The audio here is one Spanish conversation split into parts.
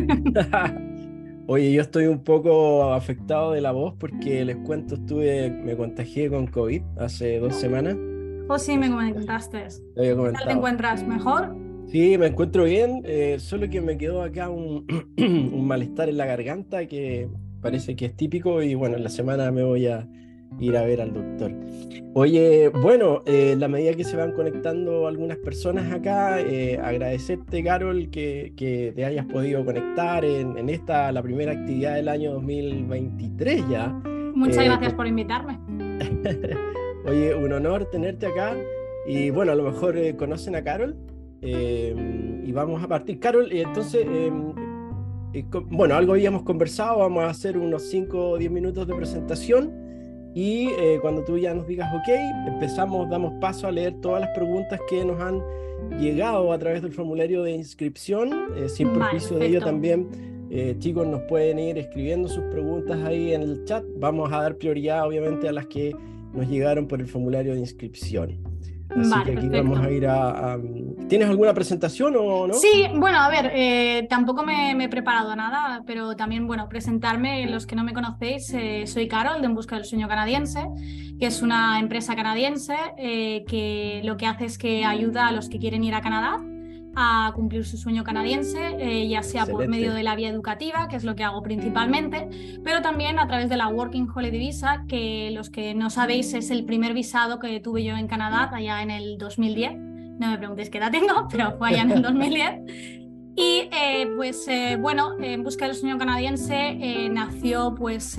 Oye, yo estoy un poco afectado de la voz porque les cuento, me contagié con COVID hace 2 semanas. Oh, sí, me comentaste. Lo había ¿Qué tal te comentado. encuentras? ¿Mejor? Sí, me encuentro bien, solo que me quedó acá un malestar en la garganta que parece que es típico y bueno, en la semana me voy a ir a ver al doctor. Oye, bueno, la medida que se van conectando algunas personas acá, agradecerte, Carol, que te hayas podido conectar en esta, la primera actividad del año 2023 ya. Muchas Eh, gracias por invitarme. Oye, un honor tenerte acá y bueno, a lo mejor conocen a Carol y vamos a partir. Carol, entonces, bueno, algo habíamos conversado, vamos a hacer unos 5 o 10 minutos de presentación y cuando tú ya nos digas ok, empezamos, damos paso a leer todas las preguntas que nos han llegado a través del formulario de inscripción, sin Vale, perjuicio de ello perfecto. también. Chicos, nos pueden ir escribiendo sus preguntas ahí en el chat. Vamos a dar prioridad, obviamente, a las que nos llegaron por el formulario de inscripción. Así Vale, que aquí vamos a perfecto. ir ¿Tienes alguna presentación o no? Sí, bueno, a ver, tampoco me he preparado nada, pero también, bueno, presentarme, los que no me conocéis, soy Carol de En Busca del Sueño Canadiense, que es una empresa canadiense que lo que hace es que ayuda a los que quieren ir a Canadá a cumplir su sueño canadiense, ya sea por medio Excelente. de la vía educativa, que es lo que hago principalmente, pero también a través de la Working Holiday Visa, que los que no sabéis es el primer visado que tuve yo en Canadá allá en el 2010. No me preguntéis qué edad tengo, pero fue allá en el 2010. Y bueno, En Busca del Sueño Canadiense nació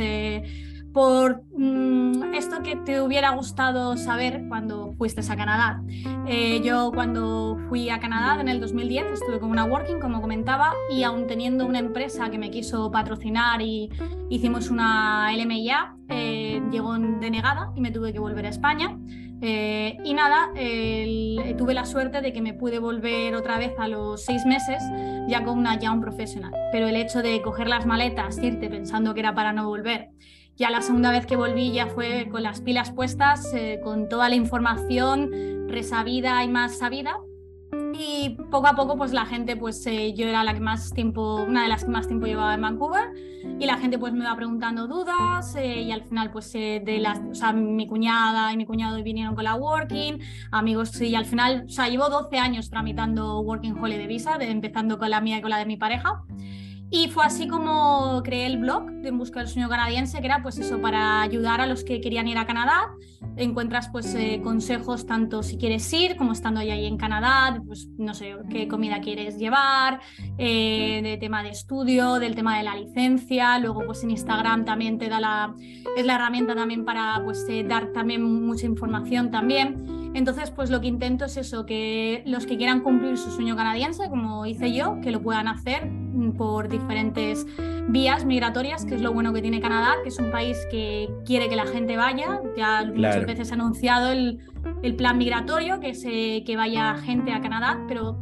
por esto que te hubiera gustado saber cuando fuiste a Canadá. Yo cuando fui a Canadá en el 2010 estuve con una working, como comentaba, y aún teniendo una empresa que me quiso patrocinar y hicimos una LMIA, llegó denegada y me tuve que volver a España. Y nada, tuve la suerte de que me pude volver otra vez a los 6 meses ya con una Young Professional. Pero el hecho de coger las maletas, irte pensando que era para no volver, ya la segunda vez que volví ya fue con las pilas puestas, con toda la información resabida y más sabida. Y poco a poco, pues la gente, yo era la que más tiempo, una de las que más tiempo llevaba en Vancouver, y la gente pues me iba preguntando dudas, y al final, o sea, mi cuñada y mi cuñado vinieron con la Working, amigos, y al final, o sea, llevo 12 años tramitando Working Holiday Visa, empezando con la mía y con la de mi pareja. Y fue así como creé el blog de En Busca del Sueño Canadiense, que era pues eso, para ayudar a los que querían ir a Canadá. Encuentras consejos tanto si quieres ir como estando ahí en Canadá, pues no sé qué comida quieres llevar, de tema de estudio, del tema de la licencia. Luego pues en Instagram también es la herramienta también para dar también mucha información también. Entonces, pues lo que intento es eso, que los que quieran cumplir su sueño canadiense, como hice yo, que lo puedan hacer por diferentes vías migratorias, que es lo bueno que tiene Canadá, que es un país que quiere que la gente vaya. Ya muchas Claro. veces ha anunciado el plan migratorio, que vaya gente a Canadá, pero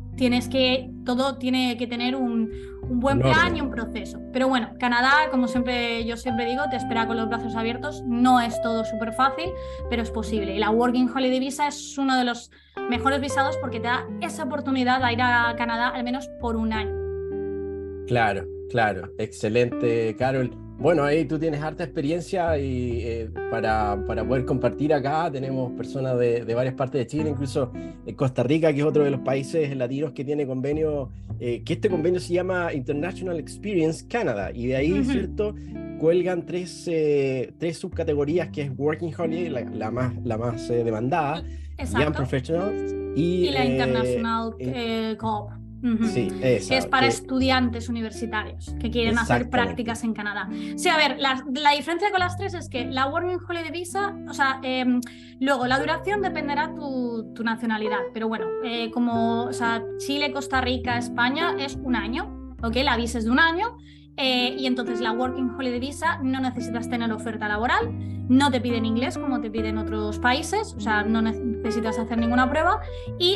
todo tiene que tener un buen Un plan y orden. un proceso. Pero bueno, Canadá, como yo siempre digo, te espera con los brazos abiertos. No es todo súper fácil, pero es posible. Y la Working Holiday Visa es uno de los mejores visados porque te da esa oportunidad de ir a Canadá al menos por un año. Claro, claro, excelente, Carol. Bueno, ahí tú tienes harta experiencia y para poder compartir acá tenemos personas de varias partes de Chile, incluso Costa Rica, que es otro de los países latinos que tiene convenio, que este convenio se llama International Experience Canada, y de ahí, ¿cierto? Cuelgan tres subcategorías, que es Working Holiday, la más demandada, Young Exacto. Professionals y Y la International Co-op. sí, Que es esa, para que estudiantes universitarios que quieren hacer exactamente. prácticas en Canadá. Sí, a ver, la diferencia con las tres es que la Working Holiday Visa, o sea, luego la duración dependerá tu nacionalidad, pero bueno, o sea, Chile, Costa Rica, España es un año, ¿ok? La visa es de un año. Y entonces la Working Holiday Visa no necesitas tener oferta laboral, no te piden inglés como te piden otros países, o sea, no necesitas hacer ninguna prueba, y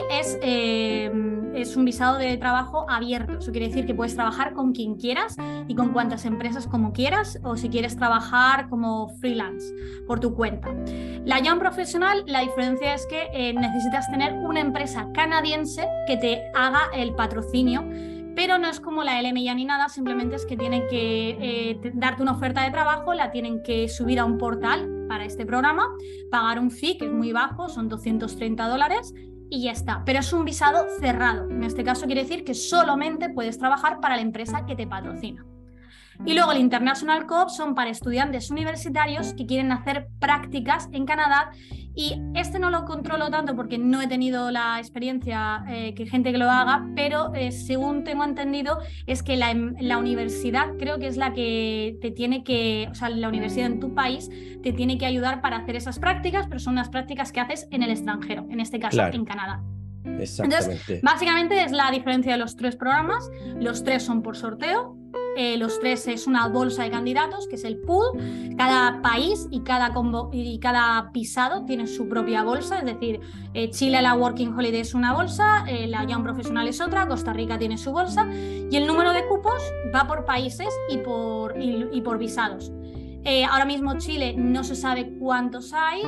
es un visado de trabajo abierto. Eso quiere decir que puedes trabajar con quien quieras y con cuantas empresas como quieras, o si quieres trabajar como freelance por tu cuenta. La Young Professional, la diferencia es que necesitas tener una empresa canadiense que te haga el patrocinio pero no es como la LMIA ni nada, simplemente es que tienen que darte una oferta de trabajo, la tienen que subir a un portal para este programa, pagar un fee que es muy bajo, son $230 y ya está. Pero es un visado cerrado. En este caso quiere decir que solamente puedes trabajar para la empresa que te patrocina. Y luego el International Co-op son para estudiantes universitarios que quieren hacer prácticas en Canadá, y este no lo controlo tanto porque no he tenido la experiencia que gente que lo haga, pero según tengo entendido es que la universidad creo que es la que te tiene que, o sea, la universidad en tu país te tiene que ayudar para hacer esas prácticas, pero son unas prácticas que haces en el extranjero, en este caso en Canadá. Exactamente. Entonces, básicamente es la diferencia de los 3 programas. Los 3 son por sorteo. Los 3 es una bolsa de candidatos, que es el pool. Cada país y cada visado tiene su propia bolsa, es decir, Chile la Working Holiday es una bolsa, la Young Professional es otra, Costa Rica tiene su bolsa, y el número de cupos va por países y por visados. Ahora mismo Chile no se sabe cuántos hay.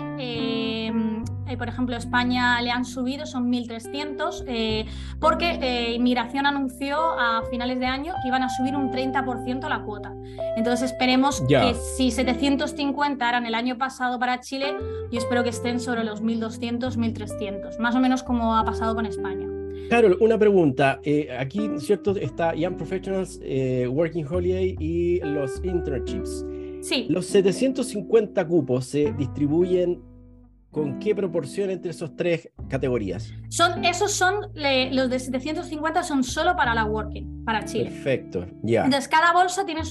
Por ejemplo, España le han subido, son 1.300, porque Inmigración anunció a finales de año que iban a subir un 30% la cuota. Entonces esperemos que si 750 eran el año pasado para Chile, yo espero que estén sobre los 1.200, 1.300, más o menos como ha pasado con España. Carol, una pregunta. Aquí, ¿cierto? Está Young Professionals, Working Holiday y los internships. Sí. ¿Los 750 cupos se distribuyen con qué proporción entre esas 3 categorías? Los de 750 son solo para la Working, para Chile. Perfecto, ya. Entonces cada bolsa tiene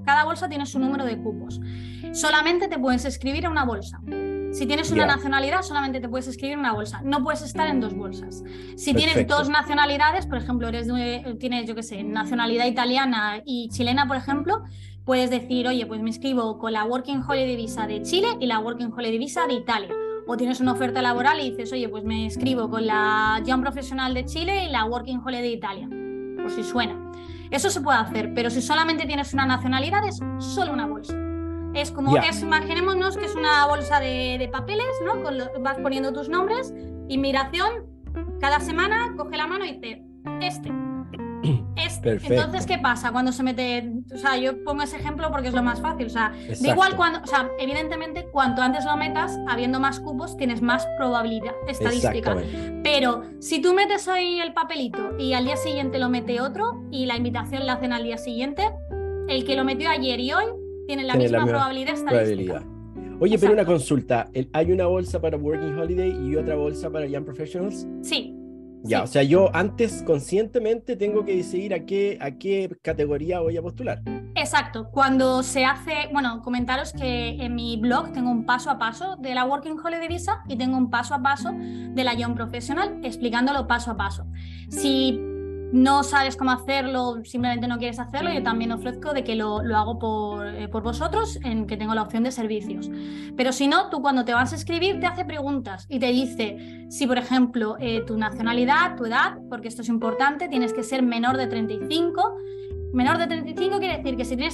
su número de cupos. Solamente te puedes inscribir en una bolsa. Si tienes una nacionalidad, solamente te puedes inscribir en una bolsa. No puedes estar en 2 bolsas. Si tienes 2 nacionalidades, por ejemplo, tienes, yo qué sé, nacionalidad italiana y chilena, por ejemplo, puedes decir, oye, pues me inscribo con la Working Holiday Visa de Chile y la Working Holiday Visa de Italia. O tienes una oferta laboral y dices, oye, pues me inscribo con la Young Professional de Chile y la Working Holiday de Italia, por si suena. Eso se puede hacer, pero si solamente tienes una nacionalidad es solo una bolsa. Es como, imaginémonos que es una bolsa de papeles, ¿no? Vas poniendo tus nombres, Inmigración, cada semana coge la mano y dice, este. Perfecto. Entonces, ¿qué pasa cuando se mete? O sea, yo pongo ese ejemplo porque es lo más fácil. O sea, da igual evidentemente, cuanto antes lo metas, habiendo más cupos, tienes más probabilidad estadística. Pero si tú metes ahí el papelito y al día siguiente lo mete otro y la invitación la hacen al día siguiente, el que lo metió ayer y hoy tiene la misma probabilidad estadística. Oye, pero una consulta. ¿Hay una bolsa para Working Holiday y otra bolsa para Young Professionals? Sí. Ya, sí. O sea, yo antes conscientemente tengo que decidir a qué categoría voy a postular. Exacto. Cuando se hace, bueno, comentaros que en mi blog tengo un paso a paso de la Working Holiday Visa y tengo un paso a paso de la Young Professional explicándolo paso a paso. Si no sabes cómo hacerlo, simplemente no quieres hacerlo, yo también ofrezco de que lo hago por vosotros, en que tengo la opción de servicios. Pero si no, tú cuando te vas a escribir te hace preguntas y te dice si, por ejemplo, tu nacionalidad, tu edad, porque esto es importante, tienes que ser menor de 35. Menor de 35 quiere decir que si tienes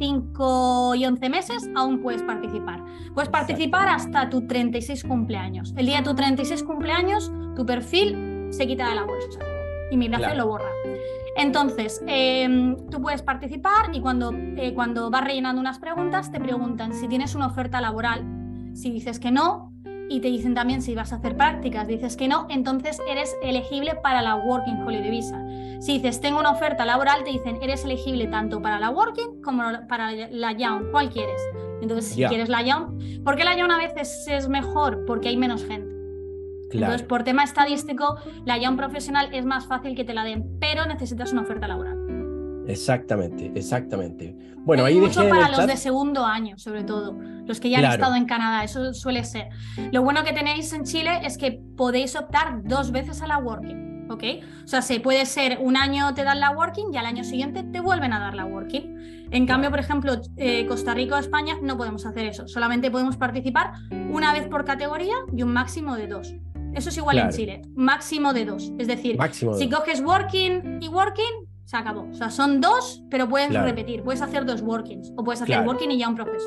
35 y 11 meses, aún puedes participar. Puedes participar hasta tu 36 cumpleaños. El día de tu 36 cumpleaños, tu perfil se quita de la bolsa. Inmigración lo borra. Entonces, tú puedes participar y cuando vas rellenando unas preguntas, te preguntan si tienes una oferta laboral. Si dices que no, y te dicen también si vas a hacer prácticas, dices que no, entonces eres elegible para la Working Holiday Visa. Si dices tengo una oferta laboral, te dicen eres elegible tanto para la Working como para la Young. ¿Cuál quieres? Entonces, si quieres la Young, ¿por qué la Young a veces es mejor? Porque hay menos gente. Claro. Entonces, por tema estadístico, la Young Professional es más fácil que te la den, pero necesitas una oferta laboral. Exactamente. Bueno, ahí mucho para los de segundo año, sobre todo, los que ya han estado en Canadá, eso suele ser. Lo bueno que tenéis en Chile es que podéis optar 2 veces a la Working, ¿ok? O sea, puede ser un año te dan la Working y al año siguiente te vuelven a dar la Working. En cambio, por ejemplo, Costa Rica o España no podemos hacer eso, solamente podemos participar una vez por categoría y un máximo de 2. Eso es igual en Chile, máximo de 2. Es decir, si coges Working y Working, se acabó. O sea, son 2, pero puedes repetir. Puedes hacer 2 Workings o puedes hacer Working y ya un profesional.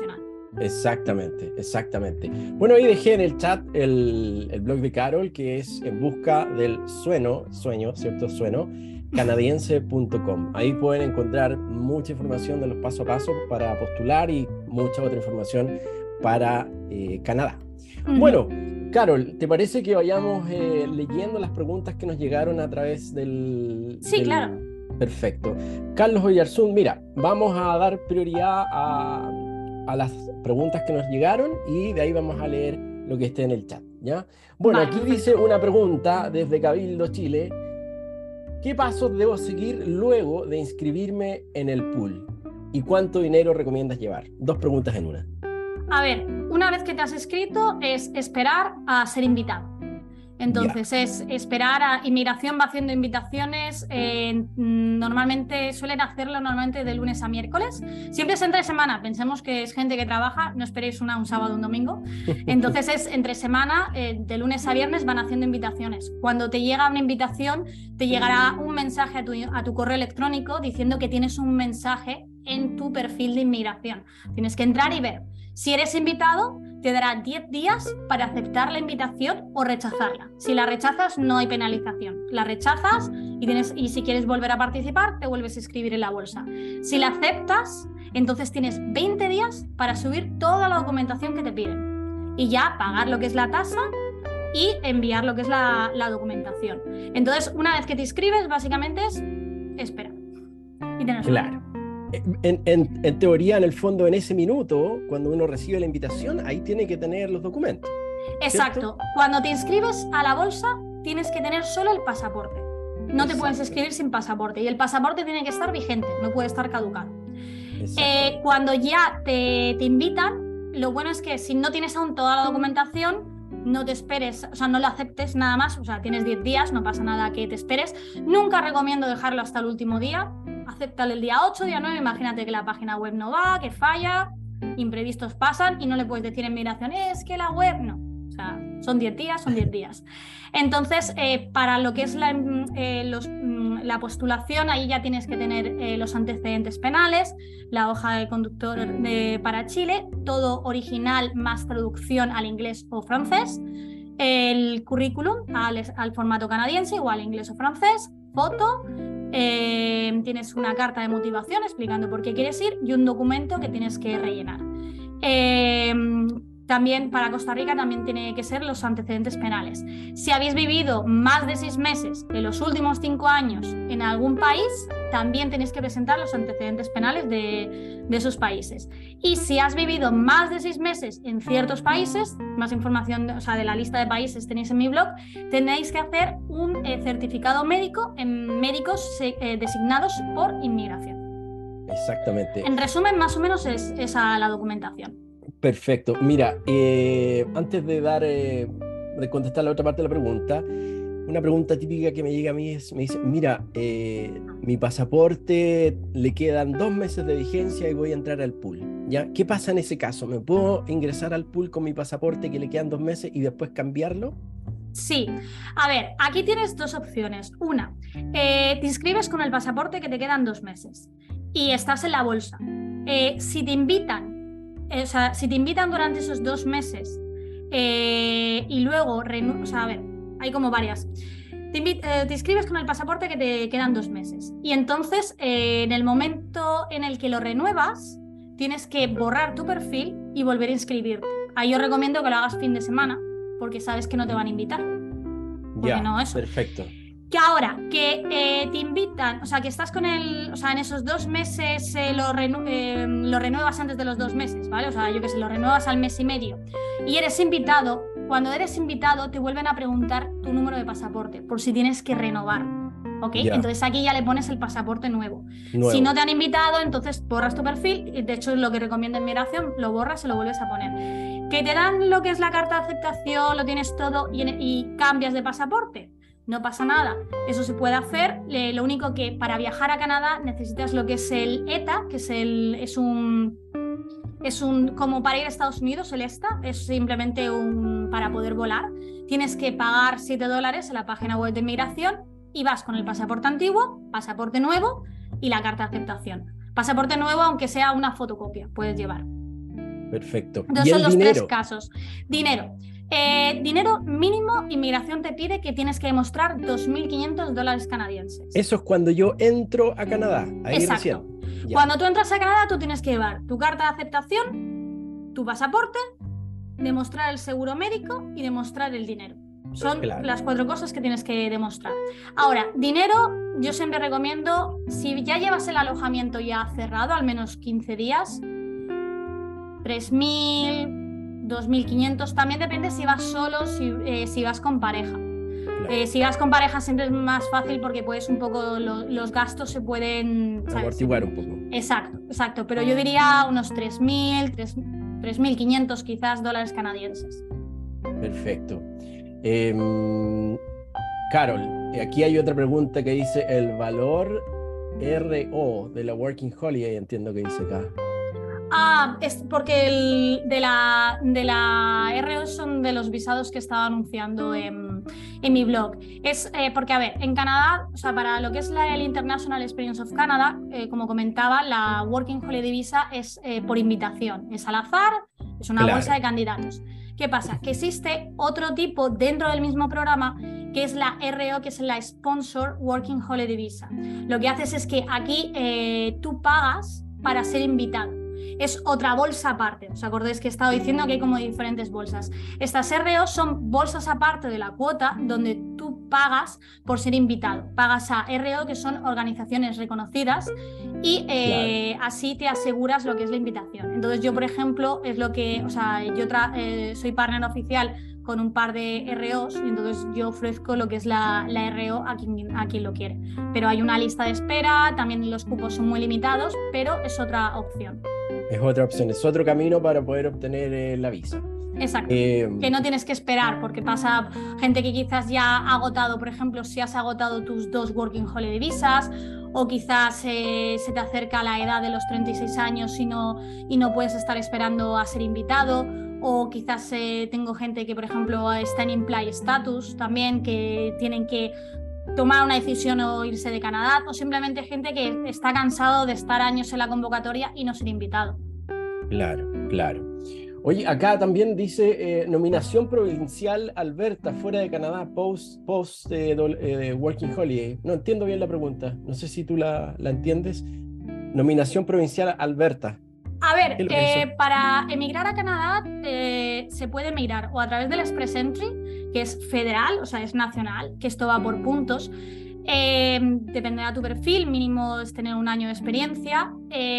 Exactamente, exactamente. Bueno, ahí dejé en el chat el blog de Carol, que es En busca del sueño, ¿cierto? Sueño, canadiense.com. Ahí pueden encontrar mucha información de los paso a paso para postular y mucha otra información para Canadá. Bueno, Carol, ¿te parece que vayamos leyendo las preguntas que nos llegaron a través Sí, claro. Perfecto. Carlos Oyarzún, mira, vamos a dar prioridad a las preguntas que nos llegaron y de ahí vamos a leer lo que esté en el chat, ¿ya? Bueno, Vale, aquí perfecto. dice una pregunta desde Cabildo, Chile. ¿Qué pasos debo seguir luego de inscribirme en el pool? ¿Y cuánto dinero recomiendas llevar? Dos preguntas en una. A ver, una vez que te has inscrito es esperar a ser invitado. Entonces es esperar a inmigración, va haciendo invitaciones, normalmente suelen hacerlo normalmente de lunes a miércoles, siempre es entre semana, pensemos que es gente que trabaja, no esperéis un sábado o un domingo, entonces es entre semana, de lunes a viernes van haciendo invitaciones. Cuando te llega una invitación te llegará un mensaje a tu correo electrónico diciendo que tienes un mensaje en tu perfil de inmigración, tienes que entrar y ver. Si eres invitado, te dará 10 días para aceptar la invitación o rechazarla. Si la rechazas, no hay penalización. La rechazas y si quieres volver a participar, te vuelves a inscribir en la bolsa. Si la aceptas, entonces tienes 20 días para subir toda la documentación que te piden y ya pagar lo que es la tasa y enviar lo que es la documentación. Entonces, una vez que te inscribes, básicamente es esperar. Y tener suerte. Claro. En teoría, en el fondo, en ese minuto, cuando uno recibe la invitación, ahí tiene que tener los documentos. Exacto. ¿Cierto? Cuando te inscribes a la bolsa, tienes que tener solo el pasaporte. No te puedes inscribir sin pasaporte. Y el pasaporte tiene que estar vigente, no puede estar caducado. Cuando ya te invitan, lo bueno es que si no tienes aún toda la documentación, no te esperes, o sea, no lo aceptes nada más, o sea, tienes 10 días, no pasa nada que te esperes. Nunca recomiendo dejarlo hasta el último día. Acéptalo el día 8, día 9, imagínate que la página web no va, que falla, imprevistos pasan y no le puedes decir en migración, es que la web no. O sea, son 10 días, son 10 días. Entonces, para lo que es la postulación, ahí ya tienes que tener los antecedentes penales, la hoja de conductor para Chile, todo original más traducción al inglés o francés, el currículum al formato canadiense, igual inglés o francés, foto, tienes una carta de motivación explicando por qué quieres ir y un documento que tienes que rellenar. También para Costa Rica también tiene que ser los antecedentes penales. Si habéis vivido más de 6 meses en los últimos 5 años en algún país, también tenéis que presentar los antecedentes penales de esos países. Y si has vivido más de 6 meses en ciertos países, más información, o sea, de la lista de países tenéis en mi blog, tenéis que hacer un certificado médico en médicos designados por inmigración. Exactamente. En resumen, más o menos es esa la documentación. Perfecto. Mira, antes de contestar la otra parte de la pregunta, una pregunta típica que me llega a mí me dice, mira, mi pasaporte le quedan 2 meses de vigencia y voy a entrar al pool. ¿Ya? ¿Qué pasa en ese caso? ¿Me puedo ingresar al pool con mi pasaporte que le quedan 2 meses y después cambiarlo? Sí, a ver, aquí tienes 2 opciones. Una, te inscribes con el pasaporte que te quedan 2 meses y estás en la bolsa. Si te invitan durante esos 2 meses y luego, o sea, a ver, hay como varias. Te inscribes con el pasaporte que te quedan 2 meses y entonces en el momento en el que lo renuevas, tienes que borrar tu perfil y volver a inscribirte. Ahí yo recomiendo que lo hagas fin de semana porque sabes que no te van a invitar. Ya, no, eso. perfecto. Que ahora que te invitan, o sea, que estás con o sea, en esos 2 meses lo renuevas antes de los 2 meses, ¿vale? O sea, yo que sé, lo renuevas al mes y medio y eres invitado. Cuando eres invitado te vuelven a preguntar tu número de pasaporte por si tienes que renovar, ¿ok? Ya. Entonces aquí ya le pones el pasaporte nuevo. Si no te han invitado, entonces borras tu perfil, de hecho es lo que recomienda Inmigración, lo borras y lo vuelves a poner. Que te dan lo que es la carta de aceptación, lo tienes todo y cambias de pasaporte. No pasa nada, eso se puede hacer. Lo único que para viajar a Canadá necesitas lo que es el ETA, que es un como para ir a Estados Unidos, el ESTA, es simplemente para poder volar. Tienes que pagar $7 en la página web de Inmigración y vas con el pasaporte antiguo, pasaporte nuevo y la carta de aceptación. Pasaporte nuevo, aunque sea una fotocopia, puedes llevar. Perfecto. Entonces ¿Y son el los tres dinero? casos. Dinero. Dinero mínimo, inmigración te pide que tienes que demostrar $2.500 canadienses. Eso es cuando yo entro a Canadá, ahí Exacto. recién. Ya, Cuando tú entras a Canadá, tú tienes que llevar tu carta de aceptación, tu pasaporte, demostrar el seguro médico y demostrar el dinero. Son claro. las 4 cosas que tienes que demostrar. Ahora, dinero, yo siempre recomiendo, si ya llevas el alojamiento ya cerrado, al menos 15 días, 3.000, 2.500, también depende si vas solo, si vas con pareja. Claro. Si vas con pareja siempre es más fácil porque puedes un poco, los gastos se pueden, ¿sabes? Amortiguar un poco. Exacto, pero yo diría unos 3.000, 3.500 quizás dólares canadienses. Perfecto. Carol, aquí hay otra pregunta que dice el valor RO de la Working Holiday, entiendo que dice acá. Es porque de la RO son de los visados que estaba anunciando en mi blog. Es porque, a ver, en Canadá, o sea, para lo que es el International Experience of Canada, como comentaba, la Working Holiday Visa es por invitación, es al azar, es una bolsa de candidatos. ¿Qué pasa? Que existe otro tipo dentro del mismo programa que es la RO, que es la Sponsor Working Holiday Visa. Lo que haces es que aquí tú pagas para ser invitado. Es otra bolsa aparte. ¿Os acordáis que he estado diciendo que hay como diferentes bolsas? Estas RO son bolsas aparte de la cuota donde tú pagas por ser invitado. Pagas a RO, que son organizaciones reconocidas, y así te aseguras lo que es la invitación. Entonces yo, por ejemplo, es lo que, o sea, yo soy partner oficial con un par de ROs y entonces yo ofrezco lo que es la RO a quien lo quiere. Pero hay una lista de espera, también los cupos son muy limitados, pero es otra opción. Es otra opción, es otro camino para poder obtener la visa. Exacto, que no tienes que esperar porque pasa gente que quizás ya ha agotado, por ejemplo, si has agotado tus 2 Working Holiday Visas o quizás se te acerca la edad de los 36 años y no puedes estar esperando a ser invitado, o quizás tengo gente que, por ejemplo, está en Employee Status también, que tienen que tomar una decisión o irse de Canadá, o simplemente gente que está cansado de estar años en la convocatoria y no ser invitado. Claro. Oye, acá también dice nominación provincial Alberta fuera de Canadá post Working Holiday. No entiendo bien la pregunta, no sé si tú la entiendes. Nominación provincial Alberta. A ver, para emigrar a Canadá se puede emigrar o a través del Express Entry, que es federal, o sea, es nacional, que esto va por puntos. Dependerá de tu perfil, mínimo es tener un año de experiencia.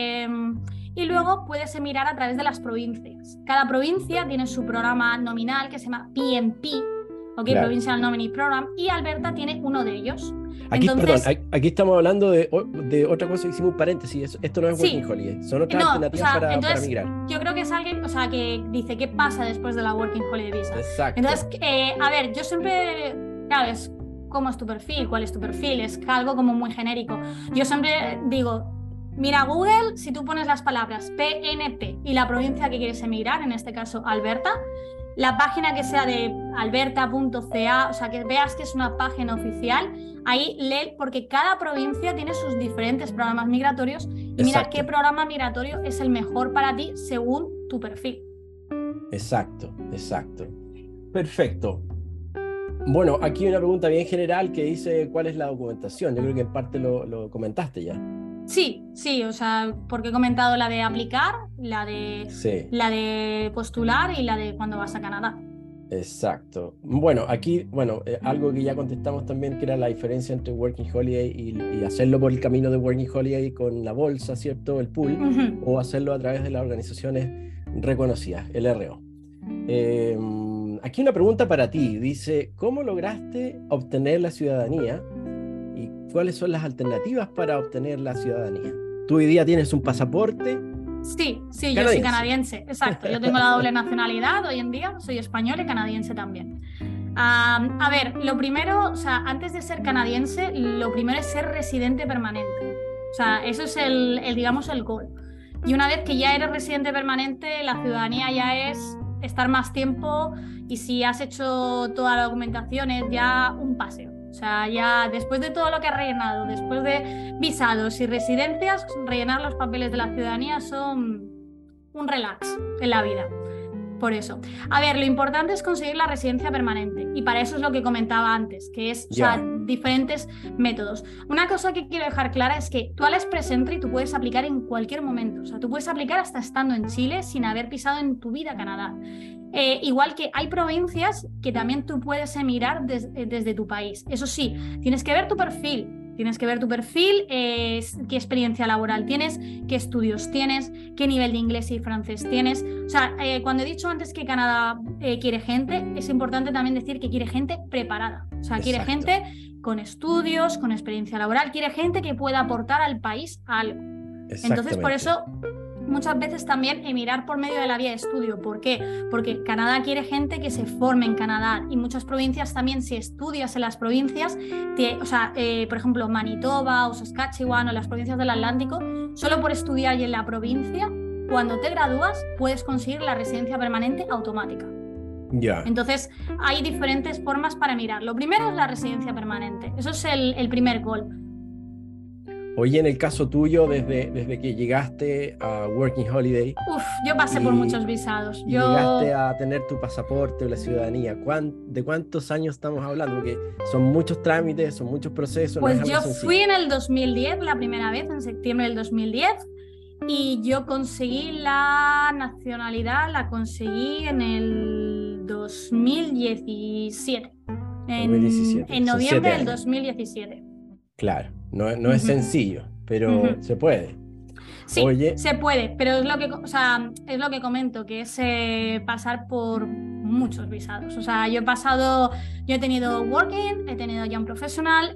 Y luego puedes emigrar a través de las provincias. Cada provincia tiene su programa nominal que se llama PNP, ¿okay? Claro. Provincial Nominee Program, y Alberta tiene uno de ellos. Aquí, entonces, perdón, aquí estamos hablando de otra cosa, hicimos un paréntesis, esto no es Working Holiday, son otras alternativas para migrar. Yo creo que es alguien, o sea, que dice qué pasa después de la Working Holiday Visa. Exacto. Entonces, a ver, yo siempre, claro, es cómo es tu perfil, cuál es tu perfil, es algo como muy genérico. Yo siempre digo, mira Google, si tú pones las palabras PNP y la provincia que quieres emigrar, en este caso Alberta, la página que sea de alberta.ca, o sea, que veas que es una página oficial, ahí lee, porque cada provincia tiene sus diferentes programas migratorios y mira qué programa migratorio es el mejor para ti según tu perfil. Exacto. Perfecto. Bueno, aquí hay una pregunta bien general que dice ¿cuál es la documentación? Yo creo que en parte lo comentaste ya. Sí, o sea, porque he comentado la de aplicar, la de postular y la de cuando vas a Canadá. Exacto. Bueno, aquí, algo que ya contestamos también, que era la diferencia entre Working Holiday y hacerlo por el camino de Working Holiday con la bolsa, ¿cierto? El pool, o hacerlo a través de las organizaciones reconocidas, el RO. Aquí una pregunta para ti, dice, ¿cómo lograste obtener la ciudadanía? ¿Cuáles son las alternativas para obtener la ciudadanía? ¿Tú hoy día tienes un pasaporte? Sí, yo soy canadiense, exacto. Yo tengo la doble nacionalidad hoy en día, soy española y canadiense también. A ver, lo primero, o sea, antes de ser canadiense, lo primero es ser residente permanente. O sea, eso es digamos, el goal. Y una vez que ya eres residente permanente, la ciudadanía ya es estar más tiempo y si has hecho toda la documentación es ya un paseo. O sea, ya después de todo lo que has rellenado, después de visados y residencias, rellenar los papeles de la ciudadanía son un relax en la vida. Por eso. A ver, lo importante es conseguir la residencia permanente y para eso es lo que comentaba antes, que es, o sea, diferentes métodos. Una cosa que quiero dejar clara es que tú al Express Entry tú puedes aplicar en cualquier momento, o sea, tú puedes aplicar hasta estando en Chile sin haber pisado en tu vida Canadá. Igual que hay provincias que también tú puedes emigrar desde tu país. Eso sí, tienes que ver tu perfil. Tienes que ver tu perfil, qué experiencia laboral tienes, qué estudios tienes, qué nivel de inglés y francés tienes. O sea, cuando he dicho antes que Canadá quiere gente, es importante también decir que quiere gente preparada. O sea, quiere gente con estudios, con experiencia laboral, quiere gente que pueda aportar al país algo. Entonces, por eso muchas veces también emigrar por medio de la vía de estudio. ¿Por qué? Porque Canadá quiere gente que se forme en Canadá y muchas provincias también, si estudias en las provincias, o sea, por ejemplo, Manitoba o Saskatchewan o las provincias del Atlántico, solo por estudiar y en la provincia, cuando te gradúas, puedes conseguir la residencia permanente automática. Entonces, hay diferentes formas para emigrar. Lo primero es la residencia permanente. Eso es el primer goal. Oye, en el caso tuyo, desde que llegaste a Working Holiday... yo pasé por muchos visados. Llegaste a tener tu pasaporte o la ciudadanía. ¿De cuántos años estamos hablando? Porque son muchos trámites, son muchos procesos. Pues yo fui en el 2010, la primera vez, en septiembre del 2010, y yo conseguí la nacionalidad, la conseguí en el 2017. En noviembre del 2017. Claro, no es sencillo, pero se puede. Sí, se puede, pero es lo que, o sea, es lo que comento, que es pasar por muchos visados. O sea, yo he tenido Working, he tenido Young Professional,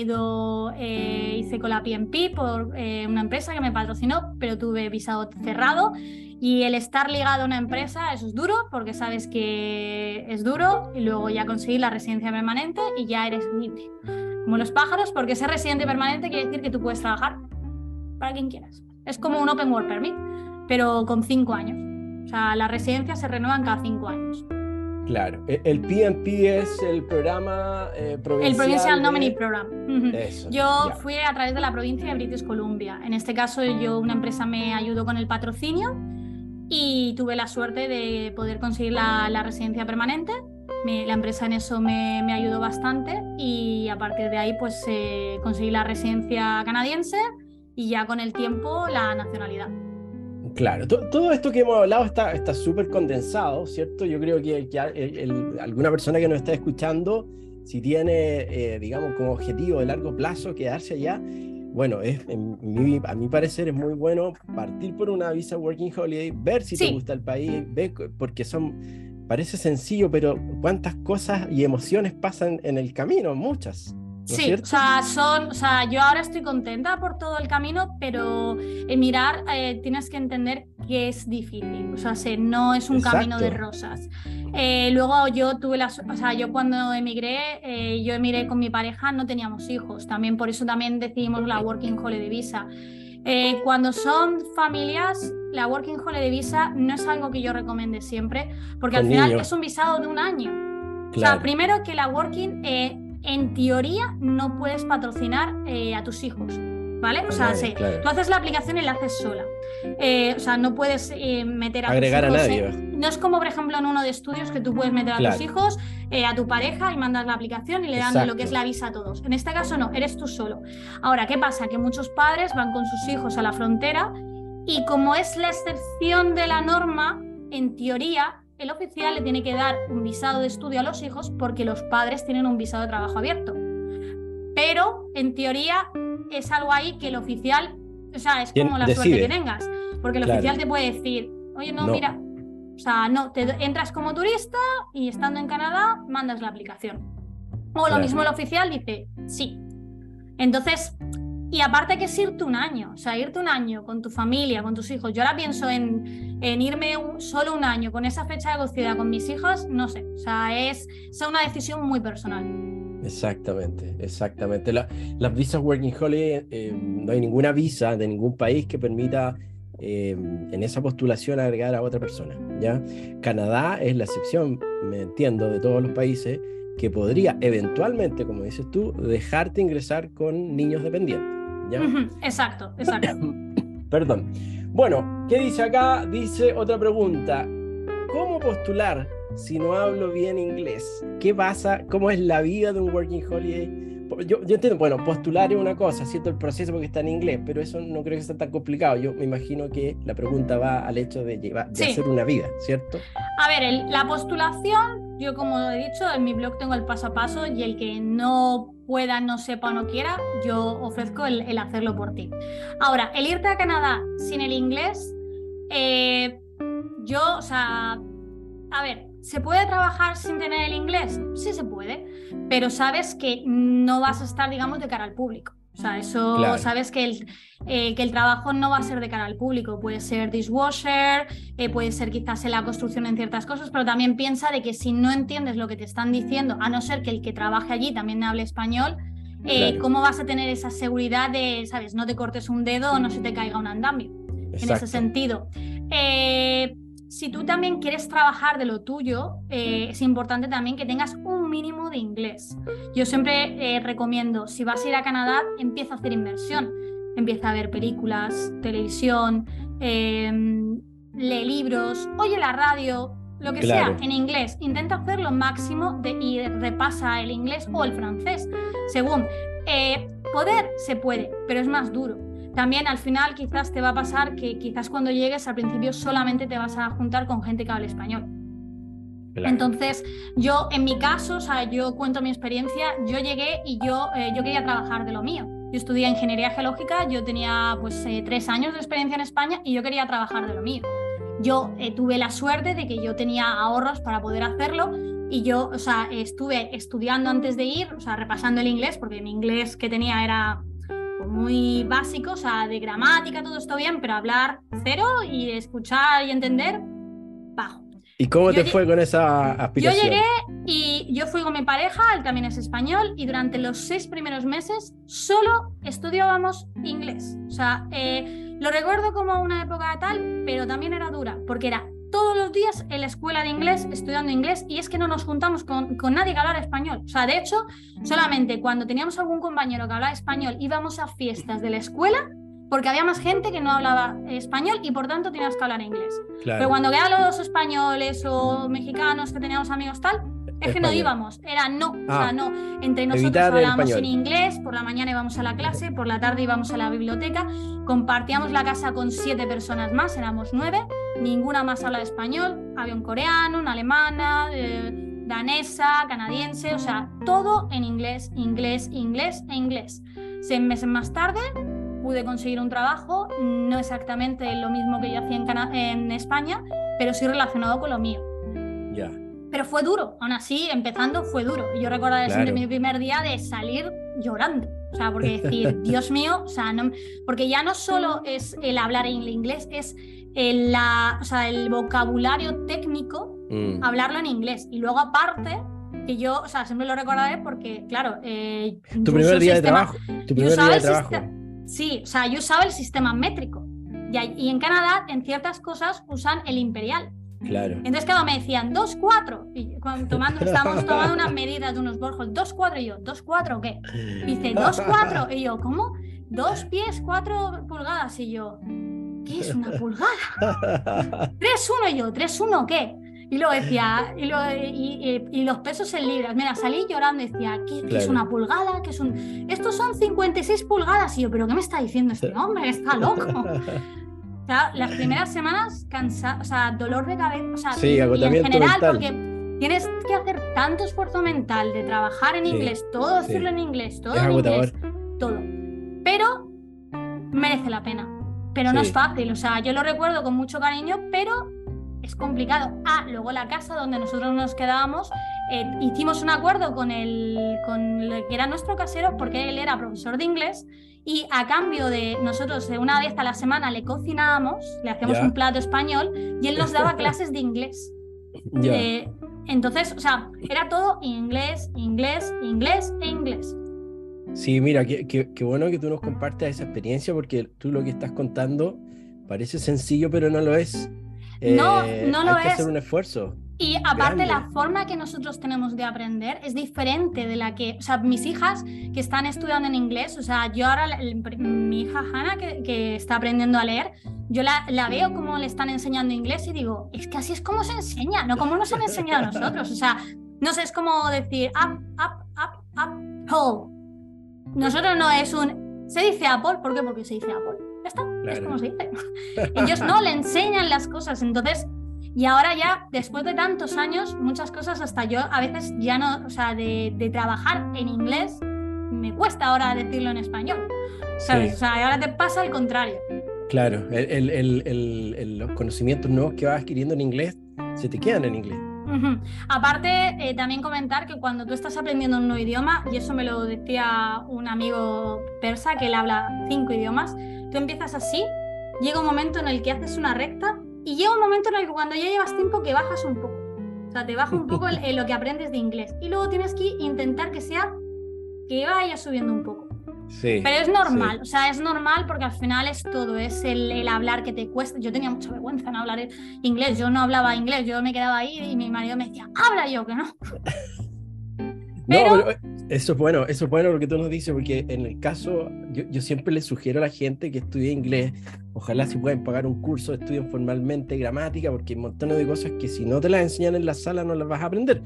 hice con la PNP por una empresa que me patrocinó, pero tuve visado cerrado. Y el estar ligado a una empresa, eso es duro, porque sabes que es duro, y luego ya conseguir la residencia permanente y ya eres libre. Como los pájaros, porque ser residente permanente quiere decir que tú puedes trabajar para quien quieras. Es como un Open Work Permit, pero con 5 años. O sea, las residencias se renuevan cada 5 años. Claro. El PNP es el programa provincial. El Provincial Nominee Program. Eso, yo fui a través de la provincia de British Columbia. En este caso, una empresa me ayudó con el patrocinio y tuve la suerte de poder conseguir la residencia permanente. La empresa en eso me ayudó bastante y a partir de ahí pues conseguí la residencia canadiense y ya con el tiempo la nacionalidad. Claro, todo esto que hemos hablado está súper condensado, ¿cierto? Yo creo que alguna persona que nos está escuchando, si tiene, digamos, como objetivo de largo plazo quedarse allá, bueno, a mi parecer es muy bueno partir por una visa Working Holiday, ver si te gusta el país, porque parece sencillo, pero cuántas cosas y emociones pasan en el camino, muchas. ¿No sí, o sea, yo ahora estoy contenta por todo el camino, pero mirar, tienes que entender que es difícil, o sea, no es un camino de rosas. Luego yo yo cuando emigré, yo emigré con mi pareja, no teníamos hijos, también por eso también decidimos la Working Holiday Visa. Cuando son familias, la Working Holiday Visa no es algo que yo recomiende siempre, porque al final es un visado de 1 año. Claro. O sea, primero que la Working, en teoría, no puedes patrocinar a tus hijos, ¿vale? O sea, tú haces la aplicación y la haces sola. O sea, no puedes meter agregar tus hijos. A nadie. No es como, por ejemplo, en uno de estudios que tú puedes meter a tus hijos, a tu pareja y mandas la aplicación y le dan lo que es la visa a todos. En este caso no, eres tú solo. Ahora, ¿qué pasa? Que muchos padres van con sus hijos a la frontera y como es la excepción de la norma, en teoría, el oficial le tiene que dar un visado de estudio a los hijos porque los padres tienen un visado de trabajo abierto. Pero, en teoría, es algo ahí que el oficial, o sea, es como la suerte que tengas. Porque el oficial te puede decir, oye, no, mira, o sea, no, entras como turista y estando en Canadá mandas la aplicación. O lo mismo el oficial dice, sí. Entonces, y aparte que es irte 1 año, o sea, irte 1 año con tu familia, con tus hijos. Yo ahora pienso en irme solo 1 año con esa fecha de caducidad con mis hijas, no sé, o sea, es una decisión muy personal. Exactamente. Las visas Working Holiday, no hay ninguna visa de ningún país que permita en esa postulación agregar a otra persona, ¿ya? Canadá es la excepción, me entiendo, de todos los países que podría eventualmente, como dices tú, dejarte ingresar con niños dependientes, ¿ya? Exacto. Perdón. Bueno, ¿qué dice acá? Dice otra pregunta. ¿Cómo postular si no hablo bien inglés? ¿Qué pasa? ¿Cómo es la vida de un Working Holiday? Yo entiendo, bueno, postular es una cosa, ¿cierto? El proceso porque está en inglés, pero eso no creo que sea tan complicado. Yo me imagino que la pregunta va al hecho de Sí. hacer una vida, ¿cierto? A ver, la postulación, yo como he dicho, en mi blog tengo el paso a paso y el que no pueda, no sepa o no quiera, yo ofrezco el hacerlo por ti. Ahora, el irte a Canadá sin el inglés, o sea, a ver, ¿se puede trabajar sin tener el inglés? Sí se puede, pero sabes que no vas a estar, digamos, de cara al público. O sea, eso Claro. sabes que el trabajo no va a ser de cara al público. Puede ser dishwasher, puede ser quizás en la construcción en ciertas cosas, pero también piensa de que si no entiendes lo que te están diciendo, a no ser que el que trabaje allí también hable español, Claro. ¿cómo vas a tener esa seguridad de, sabes, no te cortes un dedo o no se te caiga un andamio? En ese Exacto. sentido. Si tú también quieres trabajar de lo tuyo, es importante también que tengas un mínimo de inglés. Yo siempre recomiendo, si vas a ir a Canadá, empieza a hacer inmersión. Empieza a ver películas, televisión, lee libros, oye la radio, lo que Claro. sea, en inglés. Intenta hacer lo máximo y repasa el inglés o el francés. Según, poder se puede, pero es más duro. También al final quizás te va a pasar que quizás cuando llegues al principio solamente te vas a juntar con gente que hable español. Claro. Entonces yo en mi caso, o sea, yo cuento mi experiencia, yo llegué y yo quería trabajar de lo mío. Yo estudié ingeniería geológica, yo tenía pues 3 años de experiencia en España y yo quería trabajar de lo mío. Yo tuve la suerte de que yo tenía ahorros para poder hacerlo y yo, o sea, estuve estudiando antes de ir, o sea, repasando el inglés, porque mi inglés que tenía era muy básico, o sea, de gramática, todo esto bien, pero hablar cero y escuchar y entender, bajo. ¿Y cómo te fue con esa aspiración? Yo llegué y yo fui con mi pareja, él también es español, y durante los 6 primeros meses solo estudiábamos inglés. O sea, lo recuerdo como una época tal, pero también era dura, porque era todos los días en la escuela de inglés, estudiando inglés, y es que no nos juntamos con nadie que hablara español. O sea, de hecho, solamente cuando teníamos algún compañero que hablaba español, íbamos a fiestas de la escuela, porque había más gente que no hablaba español y por tanto tenías que hablar inglés. Claro. Pero cuando quedaban los españoles o mexicanos que teníamos amigos tal, es que no íbamos, era no, o sea, no. Entre nosotros hablábamos en inglés, por la mañana íbamos a la clase, por la tarde íbamos a la biblioteca, compartíamos la casa con 7 personas más, éramos 9, ninguna más habla español, había un coreano, una alemana, danesa, canadiense, o sea, todo en inglés, inglés, inglés e inglés. 6 meses más tarde pude conseguir un trabajo, no exactamente lo mismo que yo hacía en España, pero sí relacionado con lo mío. Ya. Pero fue duro, aún así, empezando fue duro. Y yo recuerdo siempre mi primer día de salir llorando. O sea, porque decir, Dios mío, o sea, no, porque ya no solo es el hablar en inglés, es el vocabulario técnico, hablarlo en inglés. Y luego aparte, que yo, o sea, siempre lo recordaré porque, claro, tu primer día de trabajo. Tu primer día de trabajo. Sí, o sea, yo usaba el sistema métrico. Y en Canadá, en ciertas cosas, usan el imperial. Claro. Entonces, claro, me decían 2-4. Y estábamos tomando unas medidas de unos borjos. 2-4. Y yo, ¿2-4 qué? Y dice, 2-4. Y yo, ¿cómo? 2 pies, 4 pulgadas. Y yo, ¿qué es una pulgada? 3-1. Y yo, ¿3-1 qué? Y luego decía, y los pesos en libras. Mira, salí llorando y decía, ¿qué es una pulgada? ¿Qué es Estos son 56 pulgadas. Y yo, ¿pero qué me está diciendo este hombre? Está loco. O sea, las primeras semanas o sea, dolor de cabeza, o sea, sí, agotamiento y en general, mental. porque tienes que hacer tanto esfuerzo mental de trabajar en inglés, todo decirlo en inglés, todo en inglés, todo. Pero merece la pena. Pero no es fácil, o sea, yo lo recuerdo con mucho cariño, pero es complicado. Luego la casa donde nosotros nos quedábamos, hicimos un acuerdo con el que era nuestro casero, porque él era profesor de inglés. Y a cambio de nosotros una vez a la semana le cocinábamos, le hacíamos un plato español y él nos daba clases de inglés. Entonces, o sea, era todo inglés, inglés, inglés e inglés. Sí, mira, qué bueno que tú nos compartas esa experiencia porque tú lo que estás contando parece sencillo, pero no lo es. No lo hay que es. hacer un esfuerzo. Y aparte, grande. la forma que nosotros tenemos de aprender es diferente de la que, o sea, mis hijas que están estudiando en inglés, o sea, yo ahora, mi hija Hannah, que está aprendiendo a leer, yo la veo como le están enseñando inglés y digo, es que así es como se enseña, no como nos han enseñado a nosotros, o sea, no sé, es como decir up, up, up, up, pull. Nosotros no es se dice Apple, ¿por qué? Porque se dice Apple. Ya está, es Claro. como se dice. Ellos no le enseñan las cosas, entonces, y ahora ya, después de tantos años, muchas cosas hasta yo a veces ya no, o sea, de trabajar en inglés, me cuesta ahora decirlo en español, ¿sabes? Sí, O sea, ahora te pasa al contrario. claro. Los conocimientos nuevos que vas adquiriendo en inglés se te quedan en inglés. Aparte, también comentar que cuando tú estás aprendiendo un nuevo idioma, y eso me lo decía un amigo persa que él habla 5 idiomas, tú empiezas así, llega un momento en el que haces una recta y llega un momento en el que cuando ya llevas tiempo que bajas un poco. O sea, te baja un poco lo que aprendes de inglés y luego tienes que intentar que vaya subiendo un poco. Sí, Pero es normal, sí. o sea, es normal porque al final es todo, es el hablar que te cuesta. Yo tenía mucha vergüenza en hablar inglés, yo no hablaba inglés, yo me quedaba ahí y mi marido me decía, habla, yo que no. No, Pero, pero eso es bueno lo que tú nos dices, porque en el caso, yo siempre le sugiero a la gente que estudie inglés, ojalá si pueden pagar un curso, estudien formalmente gramática, porque hay montones de cosas que si no te las enseñan en la sala no las vas a aprender.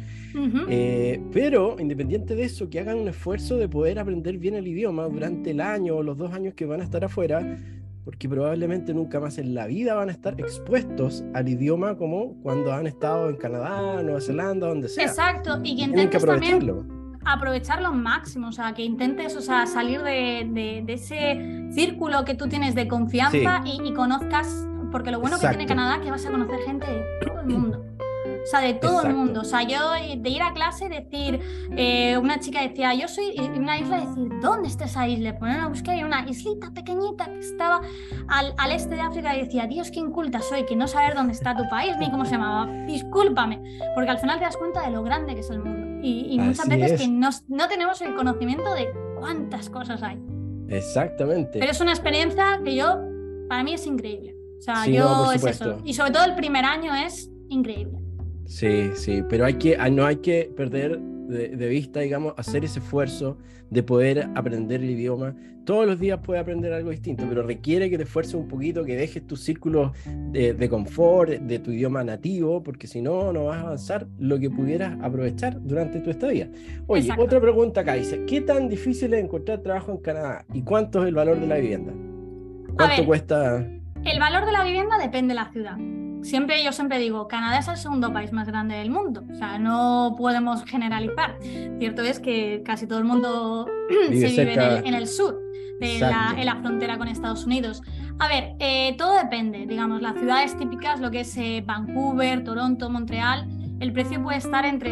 Pero independiente de eso, que hagan un esfuerzo de poder aprender bien el idioma durante el año o los 2 años que van a estar afuera, porque probablemente nunca más en la vida van a estar expuestos al idioma como cuando han estado en Canadá, Nueva Zelanda, donde sea. exacto, y que Tienen que intentes también aprovecharlo. aprovecharlo al máximo, o sea, que intentes, o sea, salir de ese círculo que tú tienes de confianza Sí, y conozcas, porque lo bueno que tiene exacto, Canadá es que vas a conocer gente de todo el mundo. O sea, de todo el mundo. exacto. O sea, yo de ir a clase, decir, una chica decía, yo soy de una isla, decir, ¿dónde está esa isla? Poner a buscar y una islita pequeñita que estaba al este de África y decía, Dios, qué inculta soy, que no saber dónde está tu país ni cómo se llamaba. Discúlpame, porque al final te das cuenta de lo grande que es el mundo. Y muchas Así veces que es, no tenemos el conocimiento de cuántas cosas hay. exactamente. Pero es una experiencia que para mí es increíble. O sea, Sí, no, por es eso. supuesto. Y sobre todo el primer año es increíble. Sí, sí, pero no hay que perder de vista, digamos, hacer ese esfuerzo de poder aprender el idioma. Todos los días puedes aprender algo distinto, pero requiere que te esfuerces un poquito, que dejes tus círculos de confort, de tu idioma nativo, porque si no, no vas a avanzar lo que pudieras aprovechar durante tu estadía. Oye, Exacto. otra pregunta acá dice, ¿qué tan difícil es encontrar trabajo en Canadá? ¿Y cuánto es el valor de la vivienda? A ¿Cuánto ver, cuesta? el valor de la vivienda depende de la ciudad. Yo siempre digo, Canadá es el segundo país más grande del mundo. O sea, no podemos generalizar. Cierto es que casi todo el mundo Vive se vive cerca, en el sur, exacto. en la frontera con Estados Unidos. A ver, todo depende. Digamos, las ciudades típicas, lo que es Vancouver, Toronto, Montreal, el precio puede estar entre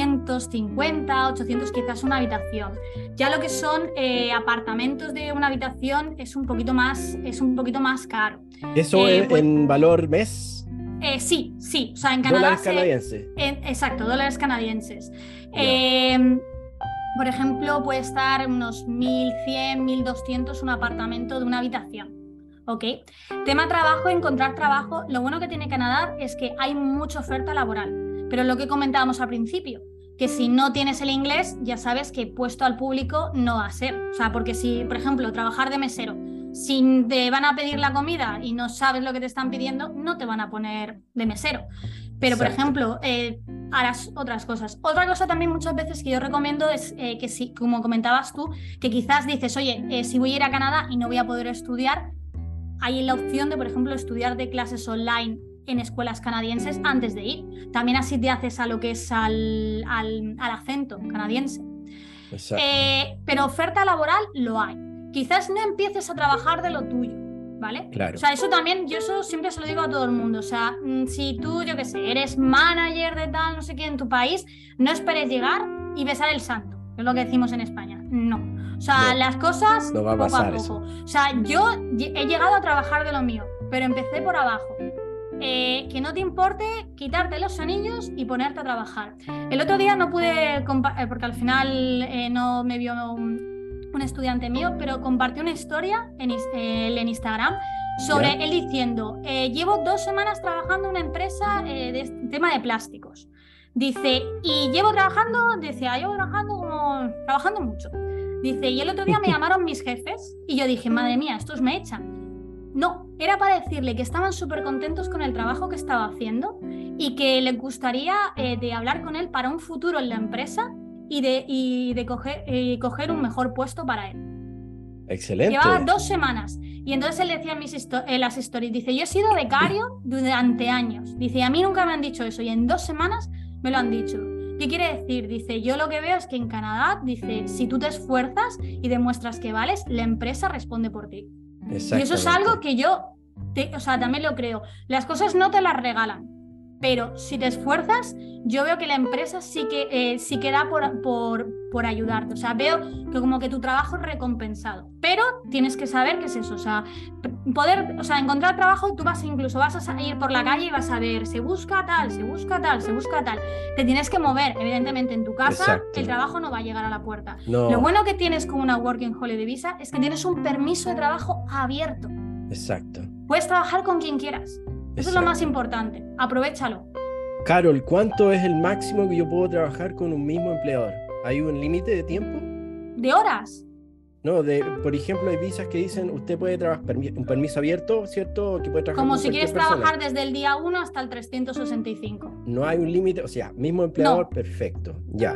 750, 800 quizás una habitación. Ya lo que son apartamentos de una habitación es un poquito más caro. Eso Pues, en valor mes. sí, sí, o sea, en Canadá Dólares canadienses. exacto, dólares canadienses. Ya. Por ejemplo, puede estar unos 1.100, 1.200 un apartamento de una habitación. ¿Ok? Tema trabajo, encontrar trabajo. Lo bueno que tiene Canadá es que hay mucha oferta laboral. Pero lo que comentábamos al principio, que si no tienes el inglés, ya sabes que puesto al público no va a ser. O sea, porque si, por ejemplo, trabajar de mesero, si te van a pedir la comida y no sabes lo que te están pidiendo, no te van a poner de mesero. Pero, por Exacto. ejemplo, harás otras cosas. Otra cosa también muchas veces que yo recomiendo es que si, como comentabas tú, que quizás dices, oye, si voy a ir a Canadá y no voy a poder estudiar, hay la opción de, por ejemplo, estudiar de clases online en escuelas canadienses antes de ir. También así te haces a lo que es al acento canadiense. Exacto. Pero oferta laboral lo hay. Quizás no empieces a trabajar de lo tuyo, ¿vale? O Claro. sea, eso también, yo eso siempre se lo digo a todo el mundo. O sea, si tú, yo qué sé, eres manager de tal, no sé qué, en tu país, no esperes llegar y besar el santo, que es lo que decimos en España. No. O sea, No, las cosas no va a poco a pasar poco. eso. O sea, yo he llegado a trabajar de lo mío, pero empecé por abajo. Que no te importe quitarte los anillos y ponerte a trabajar. El otro día no pude, porque al final no me vio una un estudiante mío, pero compartió una historia en Instagram sobre él diciendo, llevo 2 semanas trabajando en una empresa de tema de plásticos. Dice, y llevo trabajando mucho. Dice, y el otro día me llamaron mis jefes y yo dije, madre mía, estos me echan. No, era para decirle que estaban súper contentos con el trabajo que estaba haciendo y que les gustaría de hablar con él para un futuro en la empresa y de coger un mejor puesto para él. Excelente. Llevaba 2 semanas. Y entonces él decía en las stories, dice, yo he sido becario durante años. Dice, a mí nunca me han dicho eso y en 2 semanas me lo han dicho. ¿Qué quiere decir? Dice, yo lo que veo es que en Canadá, dice, si tú te esfuerzas y demuestras que vales, la empresa responde por ti. Y eso es algo que yo también lo creo. Las cosas no te las regalan, pero si te esfuerzas, yo veo que la empresa sí que da por ayudarte. O sea, veo que como que tu trabajo es recompensado. Pero tienes que saber qué es eso. O sea, encontrar trabajo, tú incluso vas a ir por la calle y vas a ver, se busca tal. Te tienes que mover. Evidentemente, en tu casa, exacto, el trabajo no va a llegar a la puerta. No. Lo bueno que tienes con una Working Holiday Visa es que tienes un permiso de trabajo abierto. Exacto. Puedes trabajar con quien quieras. Eso es lo más importante. Aprovéchalo. Carol, ¿cuánto es el máximo que yo puedo trabajar con un mismo empleador? ¿Hay un límite de tiempo? ¿De horas? No, por ejemplo, hay visas que dicen usted puede trabajar un permiso abierto, ¿cierto? Que puede trabajar como con si quieres persona. Trabajar desde el día 1 hasta el 365. No hay un límite, o sea, mismo empleador, no. Perfecto, ya.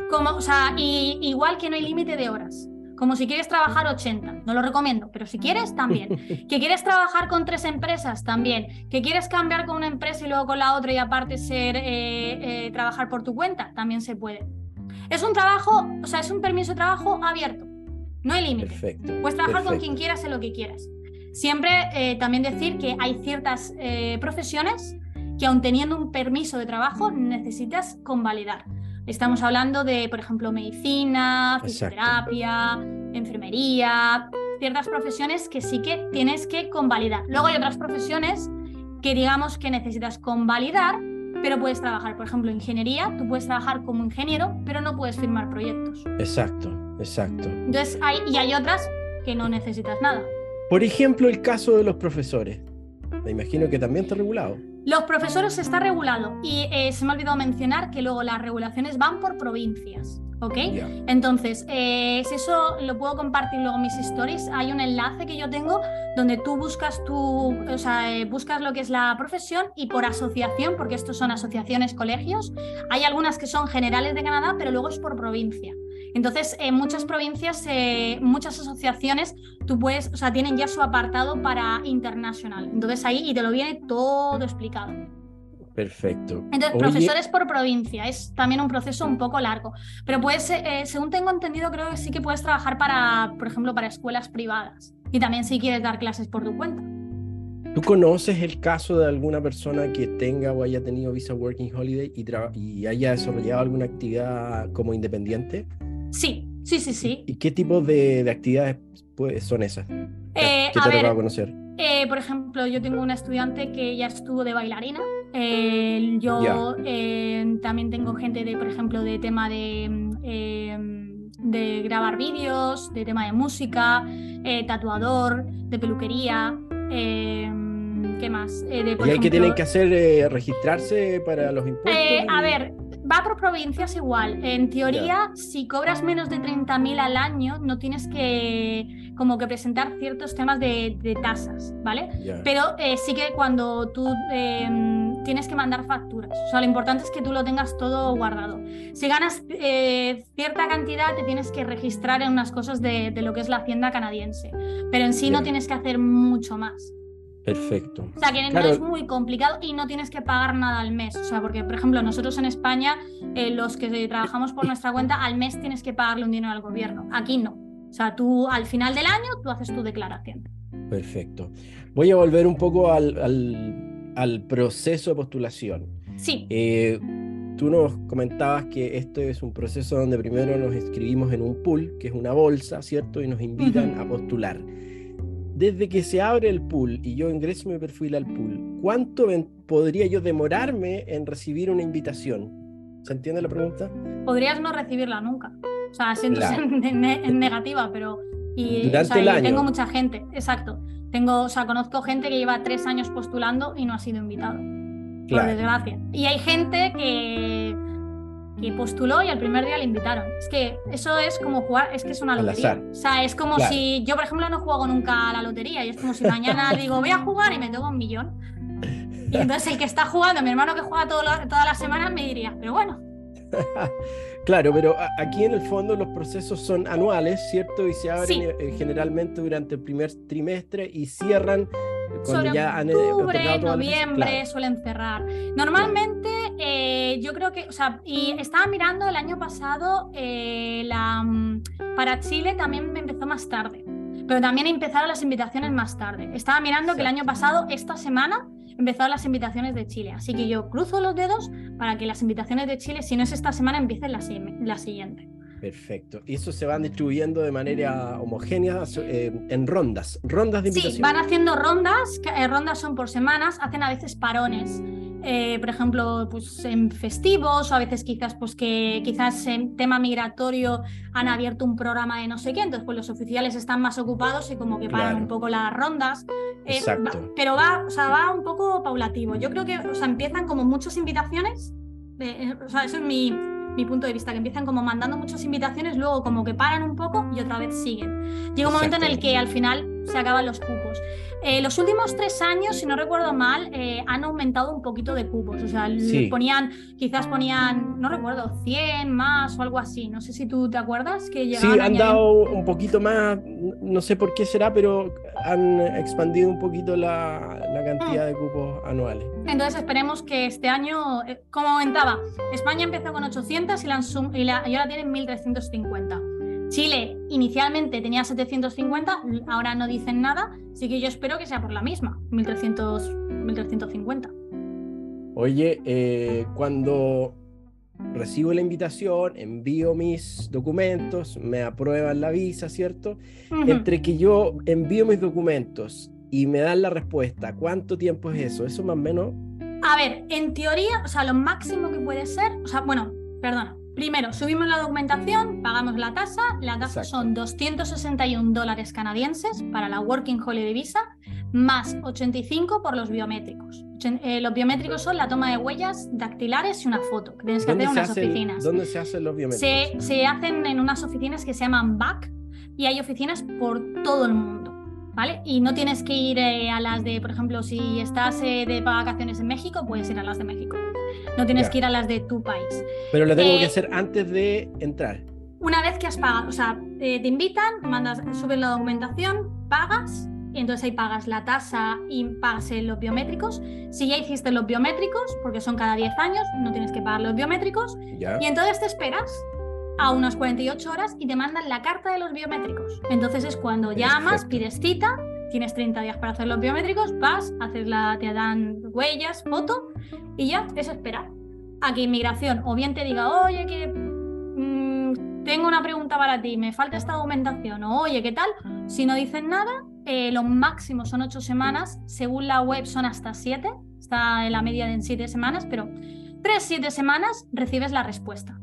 Igual que no hay límite de horas. Como si quieres trabajar 80, no lo recomiendo, pero si quieres, también. Que quieres trabajar con 3 empresas, también. Que quieres cambiar con una empresa y luego con la otra y aparte trabajar por tu cuenta, también se puede. Es un trabajo, es un permiso de trabajo abierto, no hay límite. Perfecto. Puedes trabajar con quien quieras en lo que quieras. Siempre también decir que hay ciertas profesiones que aun teniendo un permiso de trabajo necesitas convalidar. Estamos hablando de, por ejemplo, medicina, fisioterapia, enfermería, ciertas profesiones que sí que tienes que convalidar. Luego hay otras profesiones que digamos que necesitas convalidar, pero puedes trabajar, por ejemplo, ingeniería, tú puedes trabajar como ingeniero, pero no puedes firmar proyectos. Exacto. Entonces hay otras que no necesitas nada. Por ejemplo, el caso de los profesores. Me imagino que también está regulado. Los profesores está regulado y se me ha olvidado mencionar que luego las regulaciones van por provincias, ¿ok? Yeah. Entonces, si eso lo puedo compartir luego en mis stories, hay un enlace que yo tengo donde tú buscas lo que es la profesión y por asociación, porque estos son asociaciones, colegios, hay algunas que son generales de Canadá, pero luego es por provincia. Entonces, en muchas provincias, muchas asociaciones, tienen ya su apartado para internacional. Entonces ahí y te lo viene todo explicado. Perfecto. Entonces, profesores por provincia, es también un proceso un poco largo. Pero puedes, según tengo entendido, creo que sí que puedes trabajar por ejemplo, para escuelas privadas. Y también si quieres dar clases por tu cuenta. ¿Tú conoces el caso de alguna persona que tenga o haya tenido visa Working Holiday y haya desarrollado alguna actividad como independiente? Sí. ¿Y qué tipo de actividades son esas? ¿Qué te ha tocado conocer? Por ejemplo, yo tengo una estudiante que ya estuvo de bailarina. También tengo gente por ejemplo, de tema de grabar vídeos, de tema de música, tatuador, de peluquería. ¿Qué más? ¿Y hay que tienen que hacer registrarse para los impuestos? A ver, va por provincias igual. En teoría, si cobras menos de 30.000 al año, no tienes que presentar ciertos temas de tasas, ¿vale? Pero sí que cuando tú tienes que mandar facturas. O sea, lo importante es que tú lo tengas todo guardado. Si ganas cierta cantidad, te tienes que registrar en unas cosas de lo que es la hacienda canadiense. Pero en sí no tienes que hacer mucho más. Perfecto. O sea, que no es muy complicado y no tienes que pagar nada al mes. O sea, porque, por ejemplo, nosotros en España, los que trabajamos por nuestra cuenta, al mes tienes que pagarle un dinero al gobierno. Aquí no. O sea, tú al final del año, tú haces tu declaración. Perfecto. Voy a volver un poco al proceso de postulación. Sí. Tú nos comentabas que esto es un proceso donde primero nos inscribimos en un pool, que es una bolsa, ¿cierto? Y nos invitan a postular. Desde que se abre el pool y yo ingreso mi perfil al pool, ¿cuánto podría yo demorarme en recibir una invitación? ¿Se entiende la pregunta? Podrías no recibirla nunca. O sea, siento ser en negativa, pero Y, o Durante sea, el y año. tengo mucha gente, exacto. O sea, conozco gente que lleva 3 años postulando y no ha sido invitado, por Claro, desgracia. Y hay gente que postuló y al primer día le invitaron. Es que eso es como jugar, es que es una al lotería. azar. O sea, es como Claro. si yo, por ejemplo, no juego nunca a la lotería y es como si mañana digo, voy a jugar y me toco 1 millón. Y entonces el que está jugando, mi hermano que juega todas las semanas, me diría, pero bueno. Claro, pero aquí en el fondo los procesos son anuales, ¿cierto? Y se abren Sí, generalmente durante el primer trimestre y cierran cuando sobre ya han octubre, otorgado todas las veces. noviembre Claro, suelen cerrar. claro. Normalmente yo creo que, o sea, y estaba mirando el año pasado, para Chile también me empezó más tarde, pero también empezaron las invitaciones más tarde. Estaba mirando que el año Exacto. pasado, esta semana, empezaron las invitaciones de Chile, así que yo cruzo los dedos para que las invitaciones de Chile, si no es esta semana, empiecen la siguiente. Perfecto. Y eso se van distribuyendo de manera homogénea en rondas de Sí, invitación. van haciendo rondas, rondas son por semanas, hacen a veces parones, por ejemplo, pues en festivos o a veces quizás, pues que quizás en tema migratorio han abierto un programa de no sé qué, entonces pues los oficiales están más ocupados y como que paran un Claro, poco las rondas, exacto. pero va, o sea, va un poco paulativo. Yo creo que, o sea, empiezan como muchas invitaciones, o sea, eso es mi punto de vista, que empiezan como mandando muchas invitaciones, luego como que paran un poco y otra vez siguen. Llega un momento en el que al final se acaban los cupos. Los últimos 3 años, si no recuerdo mal, han aumentado un poquito de cupos. O sea, Sí. quizás ponían, no recuerdo, 100 más o algo así. No sé si tú te acuerdas que Sí, llegaban a han añadir. dado un poquito más, no sé por qué será, pero han expandido un poquito la cantidad de cupos anuales. Entonces esperemos que este año, como comentaba, España empezó con 800 y ahora tienen 1350. Chile inicialmente tenía 750, ahora no dicen nada, así que yo espero que sea por la misma, 1350. Oye, cuando recibo la invitación, envío mis documentos, me aprueban la visa, ¿cierto? Entre que yo envío mis documentos y me dan la respuesta, ¿cuánto tiempo es eso? Eso más o menos. A ver, en teoría, o sea, lo máximo que puede ser, o sea, bueno, perdona. Primero, subimos la documentación, pagamos la tasa Exacto. Son $261 canadienses para la Working Holiday Visa, más 85 por los biométricos. Los biométricos son la toma de huellas dactilares y una foto, que tienes que hacer en unas oficinas. ¿Dónde se hacen los biométricos? Se hacen en unas oficinas que se llaman BAC y hay oficinas por todo el mundo, ¿vale? Y no tienes que ir a las de, por ejemplo, si estás de vacaciones en México, puedes ir a las de México. No tienes que ir a las de tu país. Pero lo tengo que hacer antes de entrar. Una vez que has pagado, o sea, te invitan, subes la documentación, pagas, y entonces ahí pagas la tasa y pagas los biométricos. Si ya hiciste los biométricos, porque son cada 10 años, no tienes que pagar los biométricos. ¿Ya? Y entonces te esperas a unas 48 horas y te mandan la carta de los biométricos. Entonces es cuando llamas, pides cita, tienes 30 días para hacer los biométricos, vas, te dan huellas, foto y ya es esperar a que inmigración o bien te diga, oye, que tengo una pregunta para ti, me falta esta documentación, o oye, ¿qué tal? Si no dicen nada, lo máximo son 8 semanas, según la web son hasta 7, está en la media de 7 semanas, pero 3-7 semanas recibes la respuesta.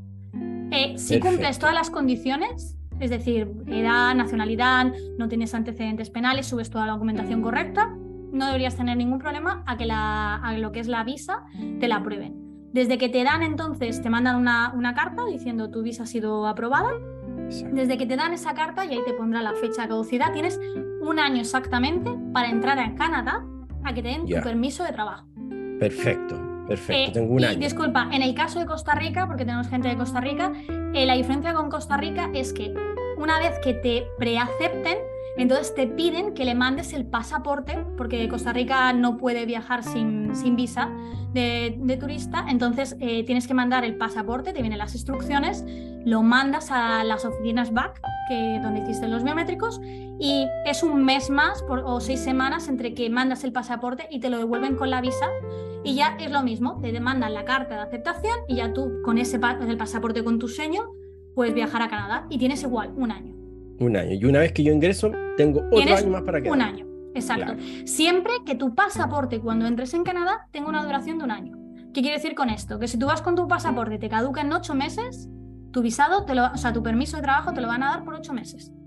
Si cumples todas las condiciones, es decir, edad, nacionalidad, no tienes antecedentes penales, subes toda la documentación correcta, no deberías tener ningún problema a lo que es la visa te la aprueben. Desde que te dan entonces, te mandan una carta diciendo tu visa ha sido aprobada. Exacto. Desde que te dan esa carta y ahí te pondrá la fecha de caducidad, tienes 1 año exactamente para entrar a Canadá a que te den tu permiso de trabajo. Perfecto. Tengo 1 año. Disculpa, en el caso de Costa Rica, porque tenemos gente de Costa Rica, la diferencia con Costa Rica es que una vez que te preacepten, entonces te piden que le mandes el pasaporte, porque Costa Rica no puede viajar sin visa de turista, entonces tienes que mandar el pasaporte, te vienen las instrucciones, lo mandas a las oficinas BAC, donde hiciste los biométricos, y es 1 mes más o 6 semanas entre que mandas el pasaporte y te lo devuelven con la visa, y ya es lo mismo, te demandan la carta de aceptación y ya tú con el pasaporte con tu sello puedes viajar a Canadá y tienes igual 1 año. 1 año. Y una vez que yo ingreso, tengo otro año más para quedar. 1 año, exacto. Claro. Siempre que tu pasaporte cuando entres en Canadá tenga una duración de 1 año. ¿Qué quiere decir con esto? Que si tú vas con tu pasaporte y te caduca en 8 meses, tu visado, tu permiso de trabajo te lo van a dar por 8 meses.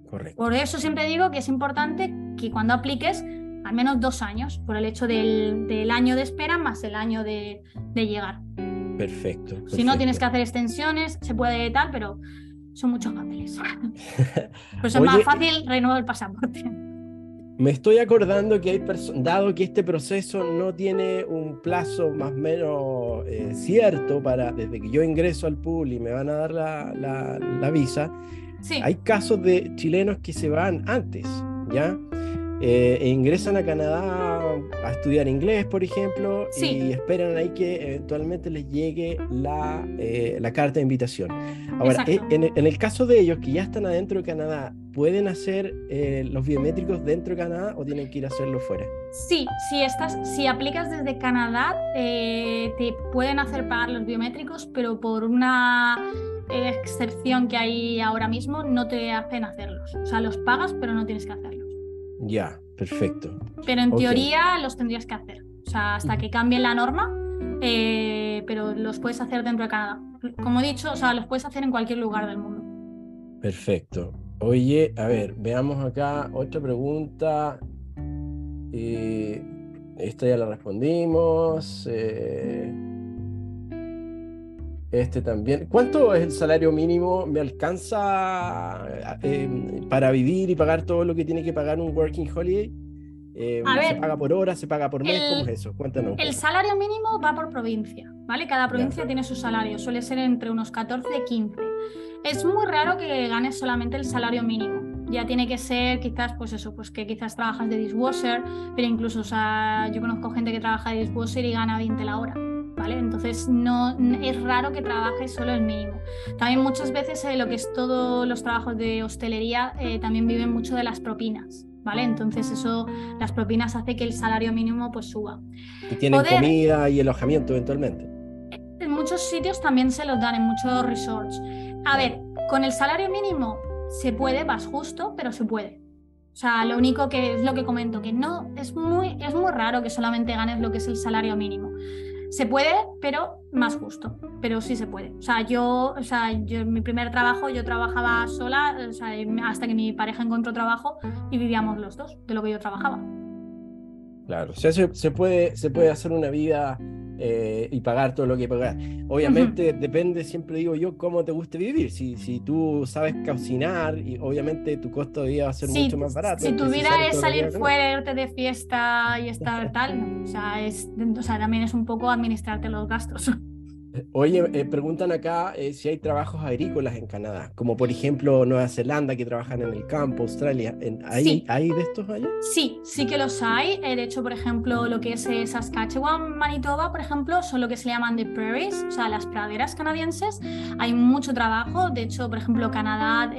correcto. Por eso siempre digo que es importante que cuando apliques al menos 2 años, por el hecho del año de espera más el año de llegar. Perfecto, Si no, tienes perfecto. que hacer extensiones, se puede tal, pero son muchos papeles. Por eso es más Oye, fácil renovar el pasaporte. me estoy acordando que hay dado que este proceso no tiene un plazo más o menos cierto para desde que yo ingreso al pool y me van a dar la visa, Sí, hay casos de chilenos que se van antes, ¿ya? E ingresan a Canadá a estudiar inglés, por ejemplo, y sí, esperan ahí que eventualmente les llegue la carta de invitación. Ahora, exacto. en el caso de ellos que ya están adentro de Canadá, ¿pueden hacer los biométricos dentro de Canadá o tienen que ir a hacerlo fuera? Sí, si aplicas desde Canadá, te pueden hacer pagar los biométricos, pero por una excepción que hay ahora mismo, no te hacen hacerlos. O sea, los pagas, pero no tienes que hacerlos. Ya, perfecto. Pero en Ok. teoría los tendrías que hacer. O sea, hasta que cambie la norma, pero los puedes hacer dentro de Canadá. Como he dicho, o sea, los puedes hacer en cualquier lugar del mundo. Perfecto. Oye, a ver, veamos acá otra pregunta. Eh, Esta ya la respondimos. Este también. ¿Cuánto es el salario mínimo? ¿Me alcanza para vivir y pagar todo lo que tiene que pagar un working holiday? A ¿Se ver, paga por hora? ¿Se paga por mes? ¿Cómo es el, eso? Cuéntanos un el poco. salario mínimo va por provincia, ¿vale? Cada Ya, provincia tiene su salario, suele ser entre unos 14 y 15. Es muy raro que ganes solamente el salario mínimo. Ya tiene que ser quizás, pues eso, pues que quizás trabajas de dishwasher, pero incluso, o sea, yo conozco gente que trabaja de dishwasher y gana 20 la hora, ¿vale? Entonces no es raro que trabajes solo el mínimo. También muchas veces lo que es todos los trabajos de hostelería también viven mucho de las propinas, ¿vale? Entonces eso, las propinas hace que el salario mínimo pues suba. y tienen Poder, comida y alojamiento eventualmente. en muchos sitios también se los dan, en muchos resorts. A Claro. ver, con el salario mínimo se puede, vas justo, pero se puede. O sea, lo único que es lo que comento, que no, es muy raro que solamente ganes lo que es el salario mínimo. Se puede, pero más justo, pero sí se puede. Yo en mi primer trabajo yo trabajaba sola, o sea, hasta que mi pareja encontró trabajo y vivíamos los dos de lo que yo trabajaba. Claro, o sea, se puede hacer una vida y pagar todo lo que pagar. Ujú. Obviamente depende, siempre digo yo, cómo te guste vivir. Si tú sabes cocinar, y obviamente tu costo de vida va a ser mucho más barato Si tu que si vida sales es todos los días salir a comer. fuera, irte de fiesta y estar tal, no. O sea, también es un poco administrarte los gastos. Oye, preguntan acá si hay trabajos agrícolas en Canadá, como por ejemplo Nueva Zelanda, que trabajan en el campo, Australia. Sí, ¿Hay de estos allá? sí que los hay. De hecho, por ejemplo, lo que es Saskatchewan, Manitoba, por ejemplo, son lo que se llaman the prairies, o sea, las praderas canadienses. Hay mucho trabajo. De hecho, por ejemplo, Canadá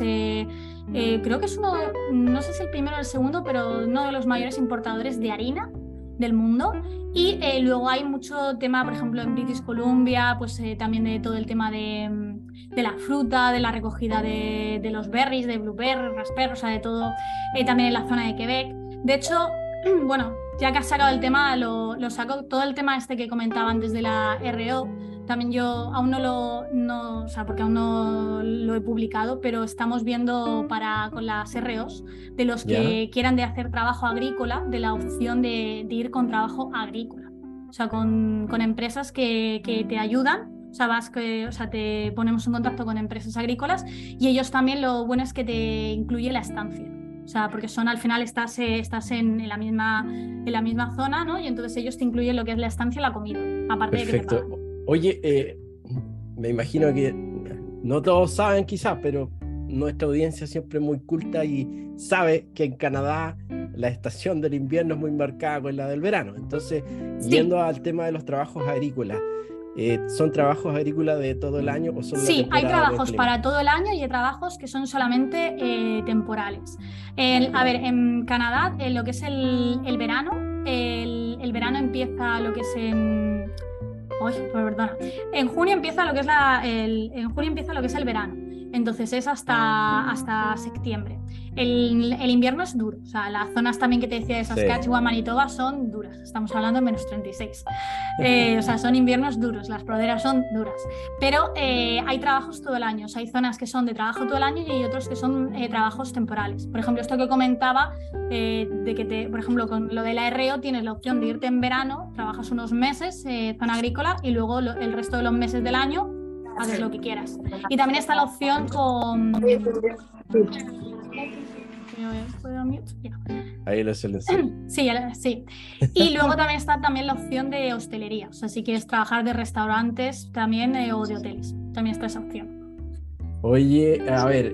creo que es uno, no sé si el primero o el segundo, pero uno de los mayores importadores de harina del mundo. Y luego hay mucho tema, por ejemplo, en British Columbia, pues también de todo el tema de la fruta, de la recogida de los berries, de blueberries, raspberries, o sea, de todo, también en la zona de Quebec. De hecho, bueno, ya que has sacado el tema, lo saco, todo el tema este que comentaba antes de la RO, también yo aún o sea, porque aún no lo he publicado, pero estamos viendo con las ROs de los ¿Ya? que quieran de hacer trabajo agrícola, de la opción de ir con trabajo agrícola. O sea, con empresas que te ayudan. O sea, te ponemos en contacto con empresas agrícolas y ellos también lo bueno es que te incluye la estancia. O sea, porque al final estás en la misma zona, ¿no? Y entonces ellos te incluyen lo que es la estancia y la comida, aparte de que te Perfecto. pagan. Oye, me imagino que no todos saben quizás, pero nuestra audiencia siempre es muy culta y sabe que en Canadá la estación del invierno es muy marcada con la del verano. Entonces, Sí, yendo al tema de los trabajos agrícolas, ¿son trabajos agrícolas de todo el año o solo la sí, hay temporada del trabajos clima? para todo el año y hay trabajos que son solamente temporales. A ver, Claro. en Canadá, lo que es el verano, el verano empieza lo que es en... Uy, pues perdona. En junio empieza lo que es en junio empieza lo que es el verano. Entonces es hasta septiembre. El invierno es duro, o sea, las zonas también que te decía de Saskatchewan, Manitoba son duras, estamos hablando de -36. O sea, son inviernos duros, las praderas son duras, pero hay trabajos todo el año, o sea, hay zonas que son de trabajo todo el año y hay otros que son trabajos temporales. Por ejemplo, esto que comentaba, de que por ejemplo, con lo de la RO tienes la opción de irte en verano, trabajas unos meses, zona agrícola, y luego el resto de los meses del año haces lo que quieras. Y también está la opción con... Ahí lo silencio. Sí, sí. Y luego también está la opción de hostelería. O sea, si quieres trabajar de restaurantes también o de hoteles, también está esa opción. Oye, a ver,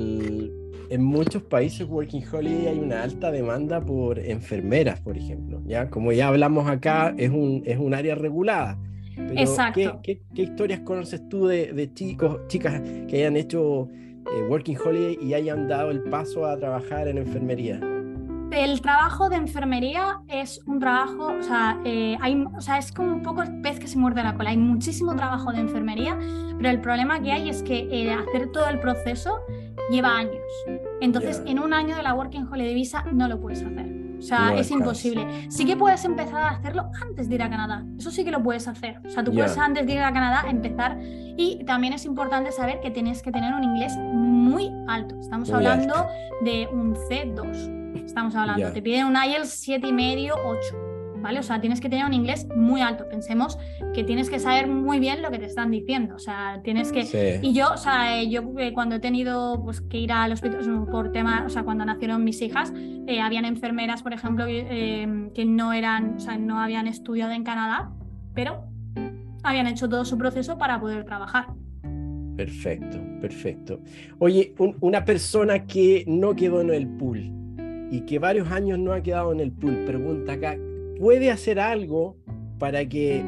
en muchos países Working Holiday hay una alta demanda por enfermeras, por ejemplo, ¿ya? Como ya hablamos acá, es un área regulada. Pero Exacto. ¿qué historias conoces tú de chicos, chicas que hayan hecho Working Holiday y hayan dado el paso a trabajar en enfermería? El trabajo de enfermería es un trabajo, o sea, es como un poco el pez que se muerde la cola. Hay muchísimo trabajo de enfermería, pero el problema que hay es que hacer todo el proceso lleva años. Entonces, en un año de la Working Holiday Visa no lo puedes hacer. O sea, No es alcanza. imposible. Sí que puedes empezar a hacerlo antes de ir a Canadá. Eso sí que lo puedes hacer. O sea, tú puedes antes de ir a Canadá empezar. Y también es importante saber que tienes que tener un inglés muy alto. Estamos hablando de un C2. Estamos hablando, te piden un IELTS 7,5, 8, ¿vale? O sea, tienes que tener un inglés muy alto. Pensemos que tienes que saber muy bien lo que te están diciendo. O sea, tienes que... Sí. Y yo, o sea, cuando he tenido pues, que ir al hospital por tema, o sea, cuando nacieron mis hijas, habían enfermeras, por ejemplo, que no eran, o sea, no habían estudiado en Canadá, pero habían hecho todo su proceso para poder trabajar. Perfecto, perfecto. Oye, una persona que no quedó en el pool y que varios años no ha quedado en el pool, pregunta acá, ¿puede hacer algo para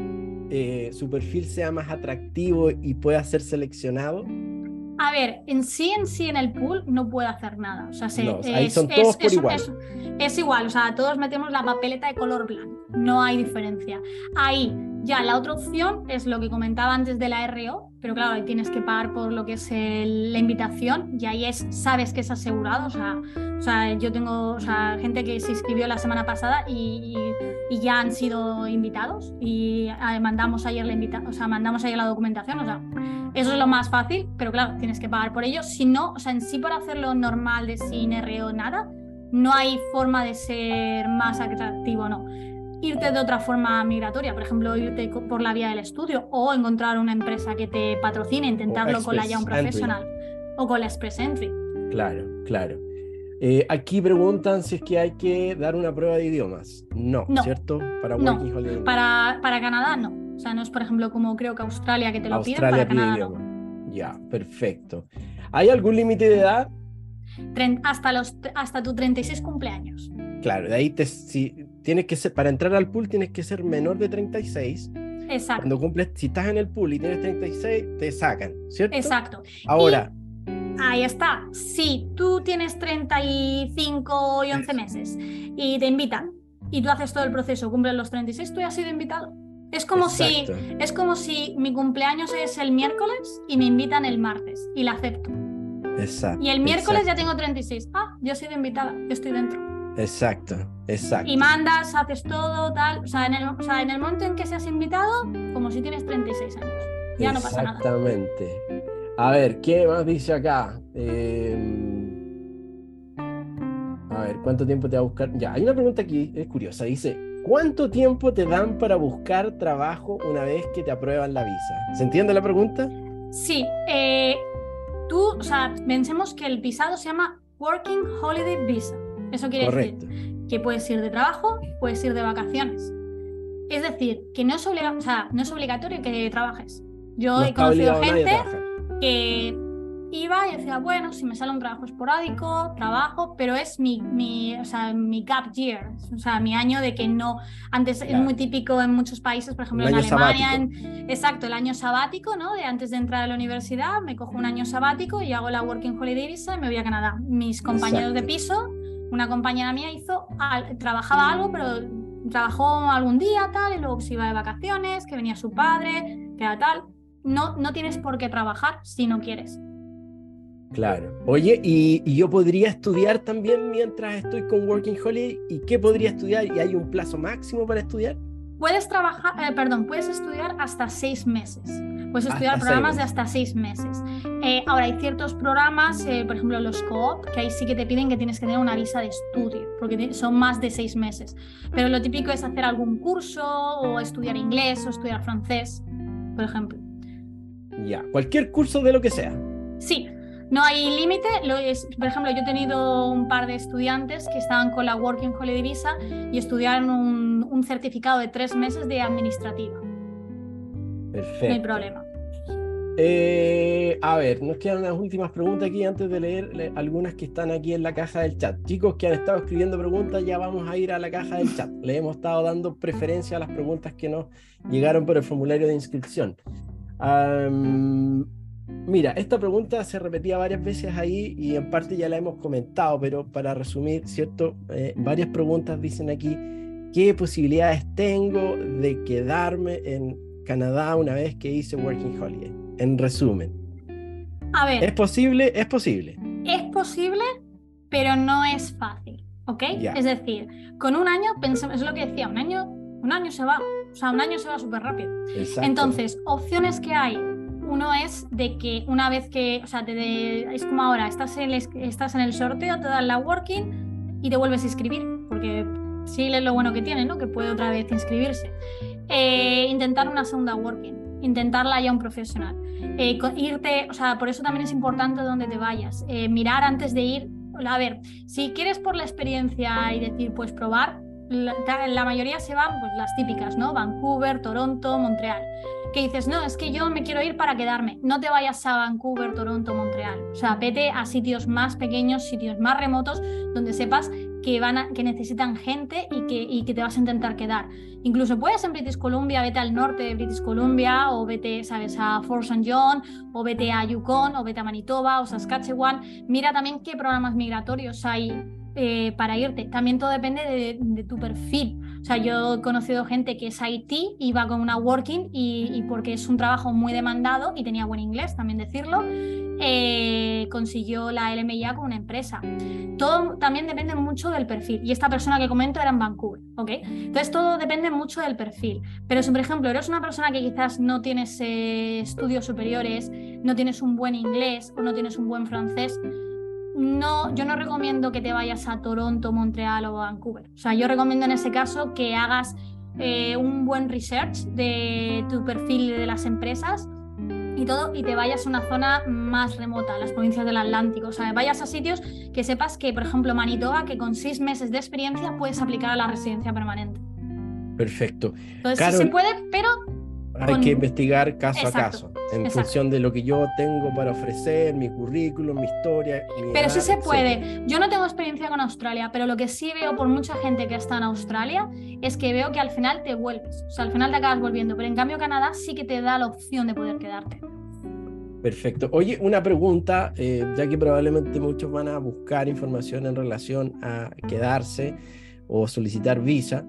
que su perfil sea más atractivo y pueda ser seleccionado? A ver, en sí en el pool no puede hacer nada. O sea, ahí son todos por igual. Es igual, o sea, todos metemos la papeleta de color blanco, no hay diferencia. Ahí ya la otra opción es lo que comentaba antes de la RO, pero claro, ahí tienes que pagar por lo que es la invitación y ahí sabes que es asegurado. O sea, yo tengo gente que se inscribió la semana pasada y ya han sido invitados y mandamos ayer la documentación. O sea, eso es lo más fácil, pero claro, tienes que pagar por ello. Si no, o sea, en sí por hacerlo normal de sin RO nada, no hay forma de ser más atractivo, no. Irte de otra forma migratoria, por ejemplo, irte por la vía del estudio o encontrar una empresa que te patrocine, intentarlo con la Young Professional o con la Express Entry. Claro, claro. Aquí preguntan si es que hay que dar una prueba de idiomas. No, ¿cierto? Para Working Holiday. Para Canadá no. O sea, no es, por ejemplo, como creo que Australia que te lo piden, para Canadá no. Ya, perfecto. ¿Hay algún límite de edad? Hasta tu 36 cumpleaños. Claro, de ahí tienes que ser, para entrar al pool tienes que ser menor de 36. Exacto. Cuando cumples, si estás en el pool y tienes 36, te sacan, ¿cierto? Exacto. Ahora. Ahí está. Si tú tienes 35 y 11 meses y te invitan y tú haces todo el proceso, cumples los 36, tú ya has sido invitado. Es como si mi cumpleaños es el miércoles y me invitan el martes y la acepto. Exacto. Y el miércoles ya tengo 36. Yo he sido invitada, yo estoy dentro. Exacto. Y mandas, haces todo, tal. O sea, en el momento en que seas invitado, como si tienes 36 años. Ya no pasa nada. Exactamente. A ver, ¿qué más dice acá? A ver, ¿cuánto tiempo te va a buscar? Ya, hay una pregunta aquí, es curiosa. Dice, ¿cuánto tiempo te dan para buscar trabajo una vez que te aprueban la visa? ¿Se entiende la pregunta? Sí. Pensemos que el visado se llama Working Holiday Visa. Eso quiere decir que puedes ir de trabajo, puedes ir de vacaciones. Es decir, que no es obligatorio que trabajes. Yo he conocido gente que iba y decía, bueno, si me sale un trabajo esporádico, trabajo, pero es mi gap year, o sea, mi año de que no, antes es muy típico en muchos países, por ejemplo en Alemania, el año sabático, ¿no? De antes de entrar a la universidad, me cojo un año sabático y hago la Working Holiday Visa y me voy a Canadá. Mis compañeros de piso, una compañera mía trabajaba algo, pero trabajó algún día, tal, y luego se iba de vacaciones, que venía su padre, que era tal. No tienes por qué trabajar si no quieres. Claro. Oye, y yo podría estudiar también mientras estoy con Working Holiday. ¿Y qué podría estudiar? ¿Y hay un plazo máximo para estudiar? Puedes puedes estudiar hasta 6 meses. Puedes estudiar Hasta seis programas de meses. hasta 6 meses. Ahora, hay ciertos programas, por ejemplo, los co-op, que ahí sí que te piden que tienes que tener una visa de estudio, porque son más de 6 meses. Pero lo típico es hacer algún curso o estudiar inglés o estudiar francés, por ejemplo. Ya, cualquier curso de lo que sea. Sí, no hay límite. Por ejemplo, yo he tenido un par de estudiantes que estaban con la Working Holiday Visa y estudiaron un certificado de 3 meses de administrativa. No hay Perfecto. problema. A ver, nos quedan unas últimas preguntas aquí antes de leer algunas que están aquí en la caja del chat. Chicos que han estado escribiendo preguntas, ya vamos a ir a la caja del chat. Le hemos estado dando preferencia a las preguntas que nos llegaron por el formulario de inscripción. Mira, esta pregunta se repetía varias veces ahí y en parte ya la hemos comentado, pero para resumir, ¿cierto? Varias preguntas dicen aquí, ¿qué posibilidades tengo de quedarme en Canadá una vez que hice Working Holiday? En resumen, A ver, ¿es posible? Es posible. es posible, pero no es fácil, ¿ok? Ya. Es decir, con un año, es lo que decía, un año se va. O sea, un año se va súper rápido. Exacto. Entonces, opciones que hay. Uno es de que una vez que, o sea, es como ahora, estás en el sorteo, te dan la working y te vuelves a inscribir, porque sí es lo bueno que tiene, ¿no? Que puede otra vez inscribirse. Intentar una segunda working, intentarla ya un profesional. Irte, o sea, por eso también es importante dónde te vayas. Mirar antes de ir. A ver, si quieres por la experiencia y decir, pues probar, la mayoría se van, pues las típicas, ¿no? Vancouver, Toronto, Montreal. Que dices, no, es que yo me quiero ir para quedarme. No te vayas a Vancouver, Toronto, Montreal. O sea, vete a sitios más pequeños, sitios más remotos, donde sepas que necesitan gente y que te vas a intentar quedar. Incluso puedes en British Columbia, vete al norte de British Columbia, o vete, ¿sabes?, a Fort St. John, o vete a Yukon, o vete a Manitoba, o Saskatchewan. Mira también qué programas migratorios hay para irte. También todo depende de tu perfil. O sea, yo he conocido gente que es IT, iba con una working y porque es un trabajo muy demandado y tenía buen inglés, también decirlo, consiguió la LMIA con una empresa. Todo también depende mucho del perfil. Y esta persona que comento era en Vancouver, ¿ok? Entonces todo depende mucho del perfil. Pero si, por ejemplo, eres una persona que quizás no tienes estudios superiores, no tienes un buen inglés o no tienes un buen francés, no, yo no recomiendo que te vayas a Toronto, Montreal o Vancouver. O sea, yo recomiendo en ese caso que hagas un buen research de tu perfil de las empresas y todo, y te vayas a una zona más remota, las provincias del Atlántico. O sea, vayas a sitios que sepas que, por ejemplo, Manitoba, que con 6 meses de experiencia puedes aplicar a la residencia permanente. Perfecto. Entonces, Carol, sí se puede, pero hay que investigar caso Exacto, a caso, en exacto. función de lo que yo tengo para ofrecer, mi currículum, mi historia, mi Pero edad, sí se etcétera. puede. Yo no tengo experiencia con Australia, pero lo que sí veo por mucha gente que está en Australia es que veo que al final te vuelves. O sea, al final te acabas volviendo. Pero en cambio Canadá sí que te da la opción de poder quedarte. Perfecto. Oye, una pregunta, ya que probablemente muchos van a buscar información en relación a quedarse o solicitar visa.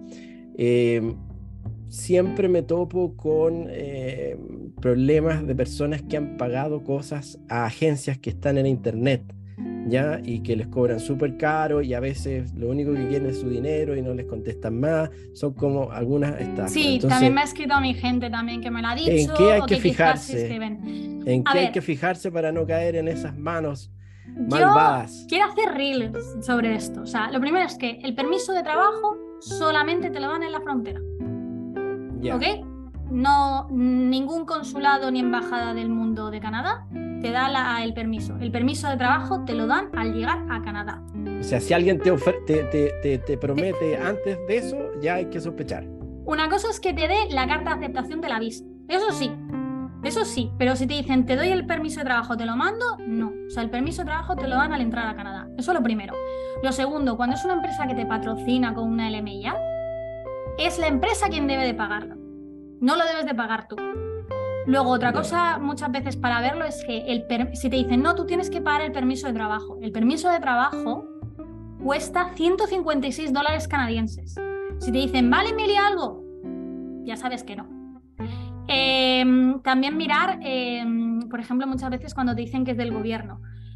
Siempre me topo con problemas de personas que han pagado cosas a agencias que están en internet, ¿ya? Y que les cobran súper caro y a veces lo único que quieren es su dinero y no les contestan más. Son como algunas estafas. Sí, Entonces, también me ha escrito a mi gente también que me lo ha dicho. ¿en qué hay o que que quizás fijarse? escriben. ¿En A qué hay ver, que fijarse para no caer en esas manos yo malvadas? quiero hacer reels sobre esto. O sea, lo primero es que el permiso de trabajo solamente te lo dan en la frontera. Ya. ¿Ok? No, ningún consulado ni embajada del mundo de Canadá te da el permiso. El permiso de trabajo te lo dan al llegar a Canadá. O sea, si alguien te promete antes de eso, ya hay que sospechar. Una cosa es que te dé la carta de aceptación de la visa. Eso sí, pero si te dicen te doy el permiso de trabajo, te lo mando, no. O sea, el permiso de trabajo te lo dan al entrar a Canadá. Eso es lo primero. Lo segundo, cuando es una empresa que te patrocina con una LMIA, es la empresa quien debe de pagarlo. No lo debes de pagar tú. Luego, otra cosa muchas veces para verlo es que si te dicen, no, tú tienes que pagar el permiso de trabajo. El permiso de trabajo cuesta $156 canadienses. Si te dicen, vale, Emilia, algo, ya sabes que no. También mirar, por ejemplo, muchas veces cuando te dicen que es del gobierno.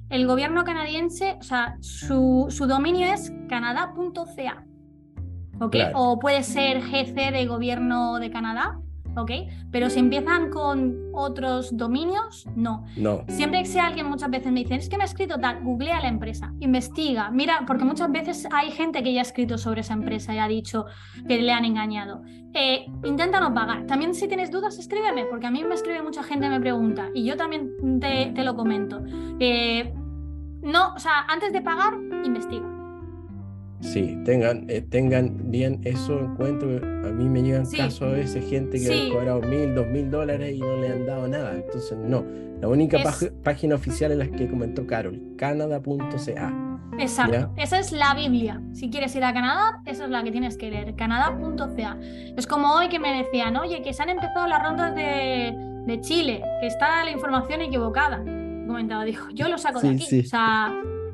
el gobierno canadiense, o sea, su dominio es canadá.ca, ¿ok? Claro. O puede ser GC de gobierno de Canadá, ¿ok? Pero si empiezan con otros dominios, no. No. Siempre que sea alguien, muchas veces me dicen, es que me ha escrito tal, googlea la empresa, investiga, mira, porque muchas veces hay gente que ya ha escrito sobre esa empresa y ha dicho que le han engañado. Intenta no pagar. También si tienes dudas, escríbeme, porque a mí me escribe mucha gente, me pregunta, y yo también te lo comento. No, o sea, antes de pagar, investiga. Sí, tengan bien eso en cuenta. A mí me llegan casos a veces gente que han cobrado $1,000, $2,000 y no le han dado nada. Entonces, no. La única página oficial es la que comentó Carol, canada.ca. Exacto, ¿ya? Esa es la Biblia. Si quieres ir a Canadá, esa es la que tienes que leer, canadá.ca. Es como hoy que me decían, oye, que se han empezado las rondas de Chile, que está la información equivocada. Comentaba, dijo, yo lo saco de aquí. Sí. O sea...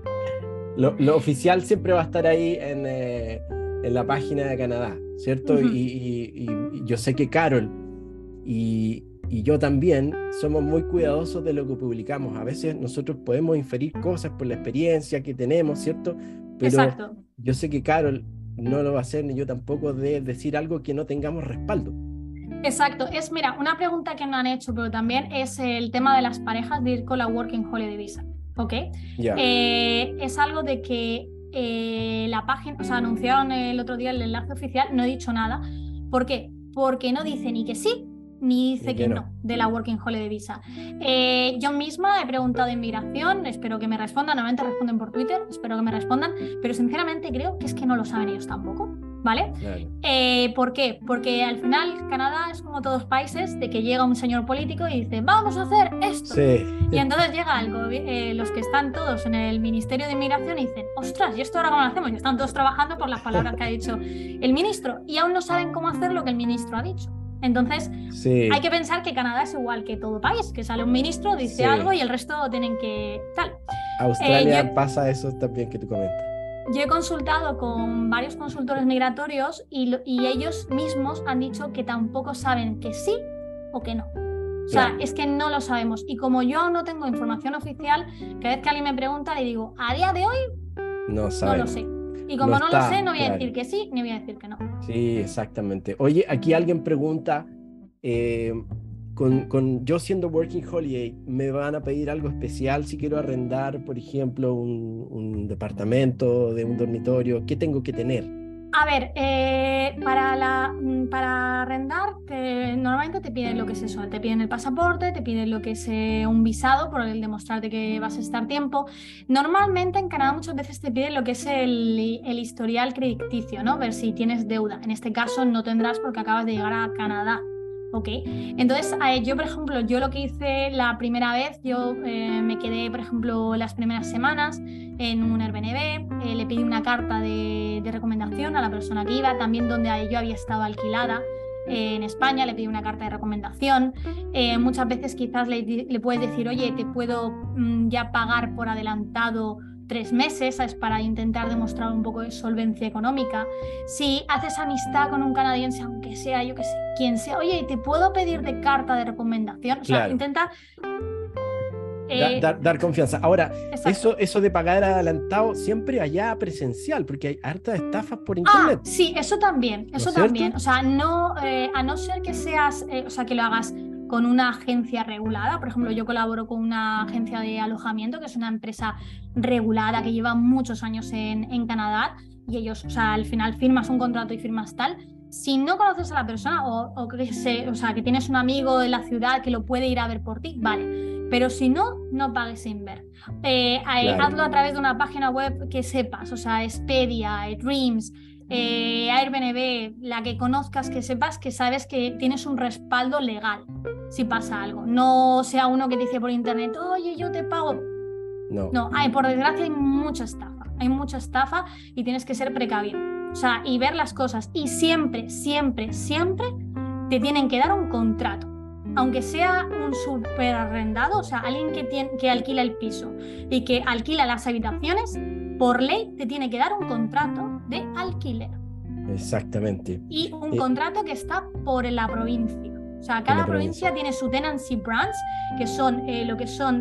Lo oficial siempre va a estar ahí en la página de Canadá, ¿cierto? Uh-huh. Y yo sé que Carol y yo también somos muy cuidadosos de lo que publicamos. A veces nosotros podemos inferir cosas por la experiencia que tenemos, ¿cierto? Pero Exacto. Yo sé que Carol no lo va a hacer, ni yo tampoco, de decir algo que no tengamos respaldo. Exacto. Mira, una pregunta que no han hecho, pero también es el tema de las parejas de ir con la Working Holiday Visa. ¿Ok? Yeah. Es algo de que la página, o sea, anunciaron el otro día el enlace oficial, no he dicho nada. ¿Por qué? Porque no dice ni que sí, ni dice que no de la Working Holiday Visa. Yo misma he preguntado en migración, espero que me respondan, normalmente responden por Twitter, espero que me respondan, pero sinceramente creo que es que no lo saben ellos tampoco, ¿vale? Claro. ¿Por qué? Porque al final Canadá es como todos países, de que llega un señor político y dice, vamos a hacer esto. Sí. Y entonces llega los que están todos en el Ministerio de Inmigración y dicen, ostras, ¿y esto ahora cómo lo hacemos? Y están todos trabajando por las palabras que ha dicho el ministro y aún no saben cómo hacer lo que el ministro ha dicho. Entonces, hay que pensar que Canadá es igual que todo país, que sale un ministro, dice algo y el resto tienen que tal. Australia pasa eso también que tú comentas. Yo he consultado con varios consultores migratorios y ellos mismos han dicho que tampoco saben que sí o que no. O sea, es que no lo sabemos. Y como yo aún no tengo información oficial, cada vez que alguien me pregunta le digo, a día de hoy no lo sé. Y como no lo sé, no voy a decir que sí, ni voy a decir que no. Sí, exactamente. Oye, aquí alguien pregunta, yo siendo Working Holiday, ¿me van a pedir algo especial si quiero arrendar, por ejemplo, un departamento de un dormitorio? ¿Qué tengo que tener? A ver, para arrendar, normalmente te piden lo que es eso, te piden el pasaporte, te piden lo que es un visado por el demostrarte que vas a estar tiempo. Normalmente en Canadá muchas veces te piden lo que es el historial crediticio, ¿no? Ver si tienes deuda. En este caso no tendrás porque acabas de llegar a Canadá. ¿Ok? Entonces, yo, por ejemplo, yo lo que hice la primera vez, yo me quedé, por ejemplo, las primeras semanas en un Airbnb, le pedí una carta de recomendación a la persona que iba, también donde yo había estado alquilada en España, le pedí una carta de recomendación. Muchas veces quizás le puedes decir, oye, te puedo ya pagar por adelantado 3 meses, ¿sabes? Para intentar demostrar un poco de solvencia económica. Si haces amistad con un canadiense, aunque sea, yo que sé, quien sea, oye, ¿te puedo pedir de carta de recomendación? O sea, intenta... Dar confianza. Ahora, eso de pagar adelantado siempre allá presencial, porque hay hartas estafas por internet. Sí, eso también, eso también. O sea, no, a no ser que seas, o sea, que lo hagas con una agencia regulada. Por ejemplo, yo colaboro con una agencia de alojamiento que es una empresa regulada que lleva muchos años en Canadá y ellos, o sea, al final firmas un contrato y firmas tal. Si no conoces a la persona o que tienes un amigo de la ciudad que lo puede ir a ver por ti, vale. Pero si no, no pagues sin ver. Hazlo a través de una página web que sepas, o sea, Expedia, Dreams, Airbnb, la que conozcas, que sepas que sabes que tienes un respaldo legal si pasa algo. No sea uno que te dice por internet, oye, yo te pago. No, por desgracia hay mucha estafa y tienes que ser precavido. O sea, y ver las cosas. Y siempre, siempre, siempre te tienen que dar un contrato. Aunque sea un super arrendado, o sea, alguien que alquila el piso y que alquila las habitaciones, por ley te tiene que dar un contrato de alquiler. Exactamente. Y un contrato que está por la provincia. O sea, cada provincia tiene su tenancy branch, que son lo que son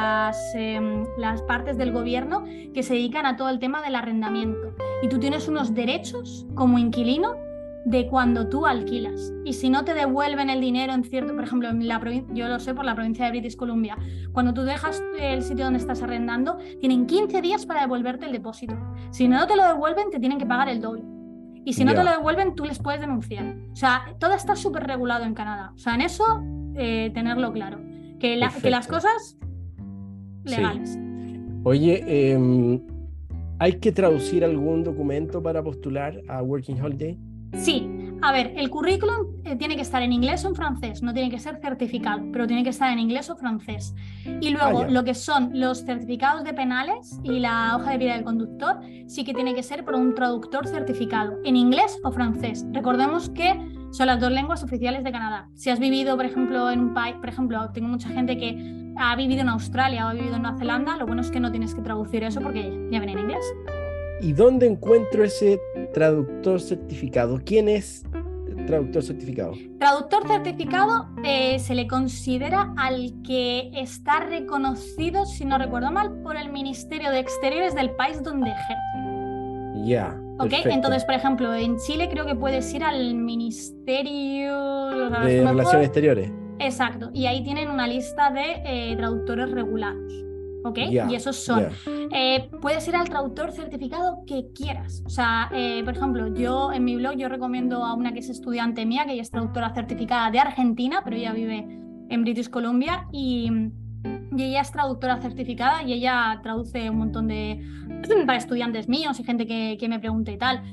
las partes del gobierno que se dedican a todo el tema del arrendamiento. Y tú tienes unos derechos como inquilino de cuando tú alquilas. Y si no te devuelven el dinero en cierto, por ejemplo, en la yo lo sé por la provincia de British Columbia, cuando tú dejas el sitio donde estás arrendando, tienen 15 días para devolverte el depósito. Si no te lo devuelven, te tienen que pagar el doble. Y si no te lo devuelven, tú les puedes denunciar. O sea, todo está súper regulado en Canadá. O sea, en eso, tenerlo claro. Que las cosas legales. Sí. Oye, ¿hay que traducir algún documento para postular a Working Holiday? Sí, a ver, el currículum tiene que estar en inglés o en francés, no tiene que ser certificado, pero tiene que estar en inglés o francés. Y luego lo que son los certificados de penales y la hoja de vida del conductor sí que tiene que ser por un traductor certificado, en inglés o francés. Recordemos que son las dos lenguas oficiales de Canadá. Si has vivido, por ejemplo, en un país, por ejemplo, tengo mucha gente que ha vivido en Australia o ha vivido en Nueva Zelanda, lo bueno es que no tienes que traducir eso porque ya viene en inglés. ¿Y dónde encuentro ese traductor certificado? ¿Quién es el traductor certificado? Traductor certificado se le considera al que está reconocido, si no recuerdo mal, por el Ministerio de Exteriores del país donde ejerce. Ya. ¿Ok? Entonces, por ejemplo, en Chile creo que puedes ir al Ministerio de Relaciones Exteriores. Exacto. Y ahí tienen una lista de traductores regulados. ¿Ok? Y esos son. Puedes ir al traductor certificado que quieras. O sea, por ejemplo, yo en mi blog yo recomiendo a una que es estudiante mía, que ella es traductora certificada de Argentina, pero ella vive en British Columbia y ella es traductora certificada y ella traduce un montón para estudiantes míos y gente que me pregunte y tal.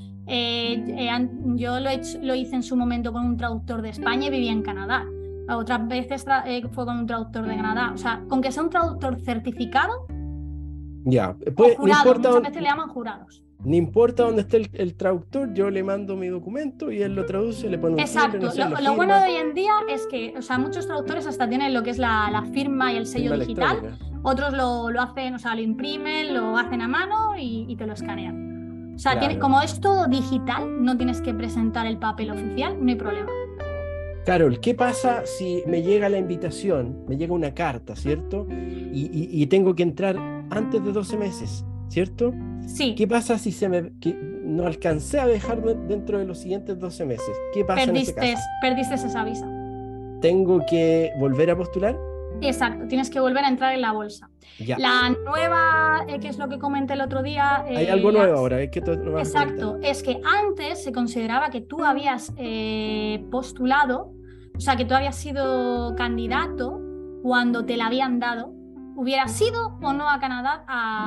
Yo lo hice en su momento con un traductor de España y vivía en Canadá. Otras veces fue con un traductor de Canadá. O sea, con que sea un traductor certificado pues, o jurado, no muchas veces le llaman jurados. No importa dónde esté el traductor, yo le mando mi documento y él lo traduce, le pone un Exacto. Lo bueno de hoy en día es que, o sea, muchos traductores hasta tienen lo que es la firma y el sello digital. Otros lo hacen, o sea, lo imprimen, lo hacen a mano y te lo escanean. O sea, claro. como es todo digital, no tienes que presentar el papel oficial, no hay problema. Carol, ¿qué pasa si me llega la invitación, me llega una carta, ¿cierto? Y tengo que entrar antes de 12 meses, ¿cierto? Sí. ¿Qué pasa si que no alcancé a dejar dentro de los siguientes 12 meses? ¿Qué pasa en ese caso? Perdiste esa visa. ¿Tengo que volver a postular? Exacto, tienes que volver a entrar en la bolsa. Ya. La nueva, que es lo que comenté el otro día... Hay algo nuevo ahora, es que exacto, es que antes se consideraba que tú habías postulado, o sea, que tú habías sido candidato cuando te la habían dado, hubieras ido o no a Canadá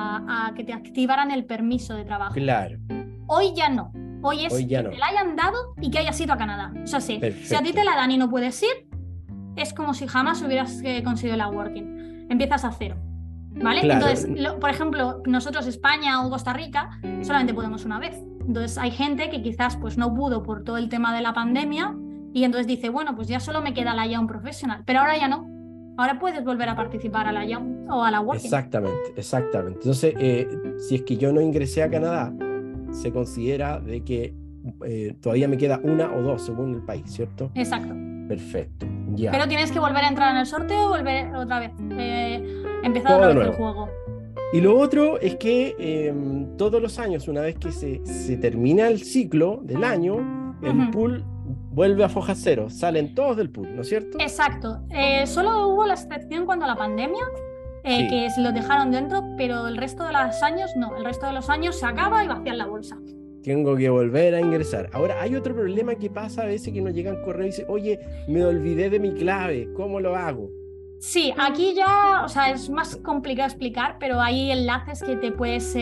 a que te activaran el permiso de trabajo. Claro. Hoy ya no. Hoy es ya que no. te la hayan dado y que hayas ido a Canadá. O sea, sí, si a ti te la dan y no puedes ir, es como si jamás hubieras conseguido la working. Empiezas a cero, ¿vale? Claro. Entonces, por ejemplo, nosotros España o Costa Rica solamente podemos una vez. Entonces hay gente que quizás pues no pudo por todo el tema de la pandemia y entonces dice, bueno, pues ya solo me queda la Young Professional, pero ahora ya no. Ahora puedes volver a participar a la Young o a la Working. Exactamente. Entonces, si es que yo no ingresé a Canadá, se considera de que todavía me queda una o dos según el país, ¿cierto? Exacto. Perfecto, ya. Pero tienes que volver a entrar en el sorteo o volver otra vez, empezar otra vez el juego. Y lo otro es que todos los años, una vez que se termina el ciclo del año, el pool vuelve a foja cero, salen todos del pool, ¿no es cierto? Exacto. Solo hubo la excepción cuando la pandemia, sí. Que se lo dejaron dentro, pero el resto de los años no. El resto de los años se acaba y vacían la bolsa. Tengo que volver a ingresar. Ahora, hay otro problema que pasa a veces que nos llegan correos y dicen, oye, me olvidé de mi clave, ¿cómo lo hago? Sí, aquí ya, o sea, es más complicado explicar, pero hay enlaces que te puedes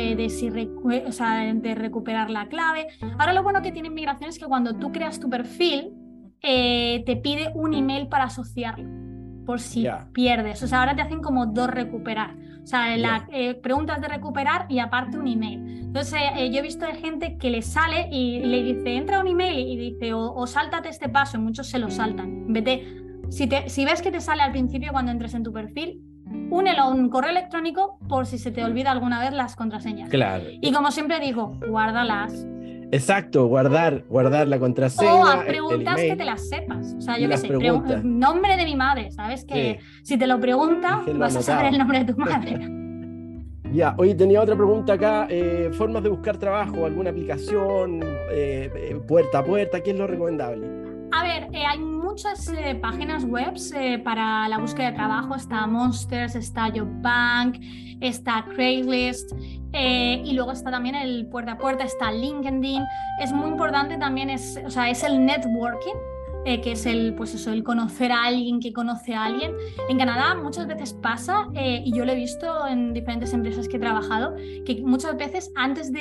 de recuperar la clave. Ahora lo bueno que tiene Migración es que cuando tú creas tu perfil, te pide un email para asociarlo, por si pierdes. O sea, ahora te hacen como dos recuperar. O sea, preguntas de recuperar y aparte un email. Entonces, yo he visto de gente que le sale y le dice, entra un email y dice, o sáltate este paso, y muchos se lo saltan. En vez de, si ves que te sale al principio cuando entres en tu perfil, únelo a un correo electrónico por si se te olvida alguna vez las contraseñas. Claro. Y como siempre digo, guárdalas. Exacto, guardar la O contraseña, haz el preguntas que email te las sepas. O sea, y yo qué las sé, preguntas. nombre de mi madre, ¿sabes? Que Sí, si te lo pregunta, déjenlo vas a saber el anotado. nombre de tu madre. Ya, oye, tenía otra pregunta acá. Formas de buscar trabajo, alguna aplicación, puerta a puerta, ¿qué es lo recomendable? A ver, hay muchas páginas web para la búsqueda de trabajo. Está Monsters, está JobBank, está Craigslist y luego está también el puerta a puerta, está LinkedIn. Es muy importante también, o sea, es el networking, que es pues eso, el conocer a alguien que conoce a alguien. En Canadá muchas veces pasa, y yo lo he visto en diferentes empresas que he trabajado, que muchas veces antes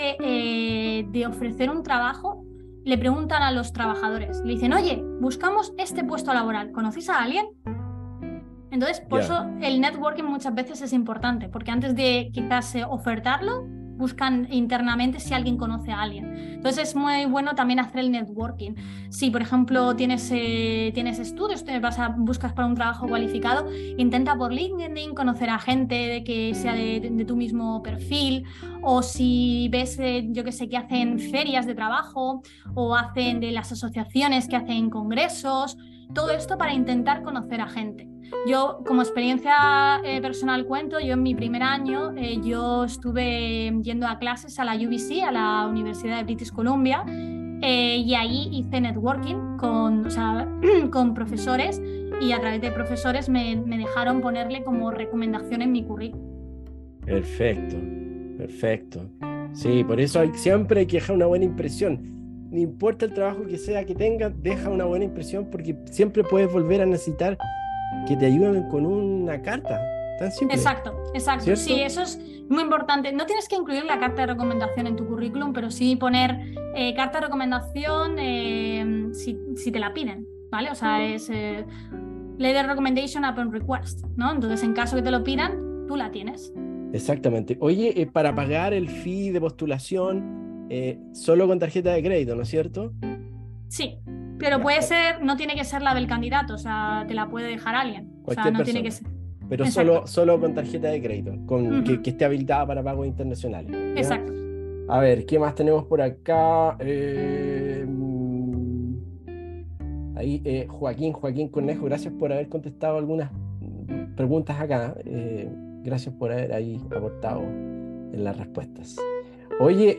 de ofrecer un trabajo, le preguntan a los trabajadores, le dicen, oye, buscamos este puesto laboral, ¿conocéis a alguien? Entonces, por Ya, eso el networking muchas veces es importante, porque antes de quizás ofertarlo, buscan internamente si alguien conoce a alguien. Entonces es muy bueno también hacer el networking. Si, por ejemplo, tienes estudios, buscas para un trabajo cualificado, intenta por LinkedIn conocer a gente que sea de tu mismo perfil, o si ves, yo que sé, que hacen ferias de trabajo o hacen de las asociaciones que hacen congresos, todo esto para intentar conocer a gente. Yo, como experiencia personal cuento, yo en mi primer año yo estuve yendo a clases a la UBC, a la Universidad de British Columbia, y ahí hice networking o sea, con profesores, y a través de profesores me dejaron ponerle como recomendación en mi currículum. perfecto, perfecto. Sí, por eso siempre hay que dejar una buena impresión. No importa el trabajo que sea que tengas, deja una buena impresión porque siempre puedes volver a necesitar que te ayuden con una carta. Tan simple, Exacto, exacto. Sí, ¿cierto? eso es muy importante. No tienes que incluir la carta de recomendación en tu currículum, pero sí poner carta de recomendación si te la piden, ¿vale? O sea, es letter recommendation upon request, ¿no? Entonces, en caso que te lo pidan, tú la tienes. Exactamente. Oye, para pagar el fee de postulación, solo con tarjeta de crédito, ¿no es cierto? Sí, pero Ya, puede ser, no tiene que ser la del candidato, o sea, te la puede dejar alguien. O sea, cualquier no tiene que persona. ser. Pero Exacto. solo con tarjeta de crédito, Ujú. que esté habilitada para pagos internacionales. ¿Ya? Exacto. A ver, ¿qué más tenemos por acá? Ahí, Joaquín Cornejo, gracias por haber contestado algunas preguntas acá. Gracias por haber ahí aportado en las respuestas. Oye,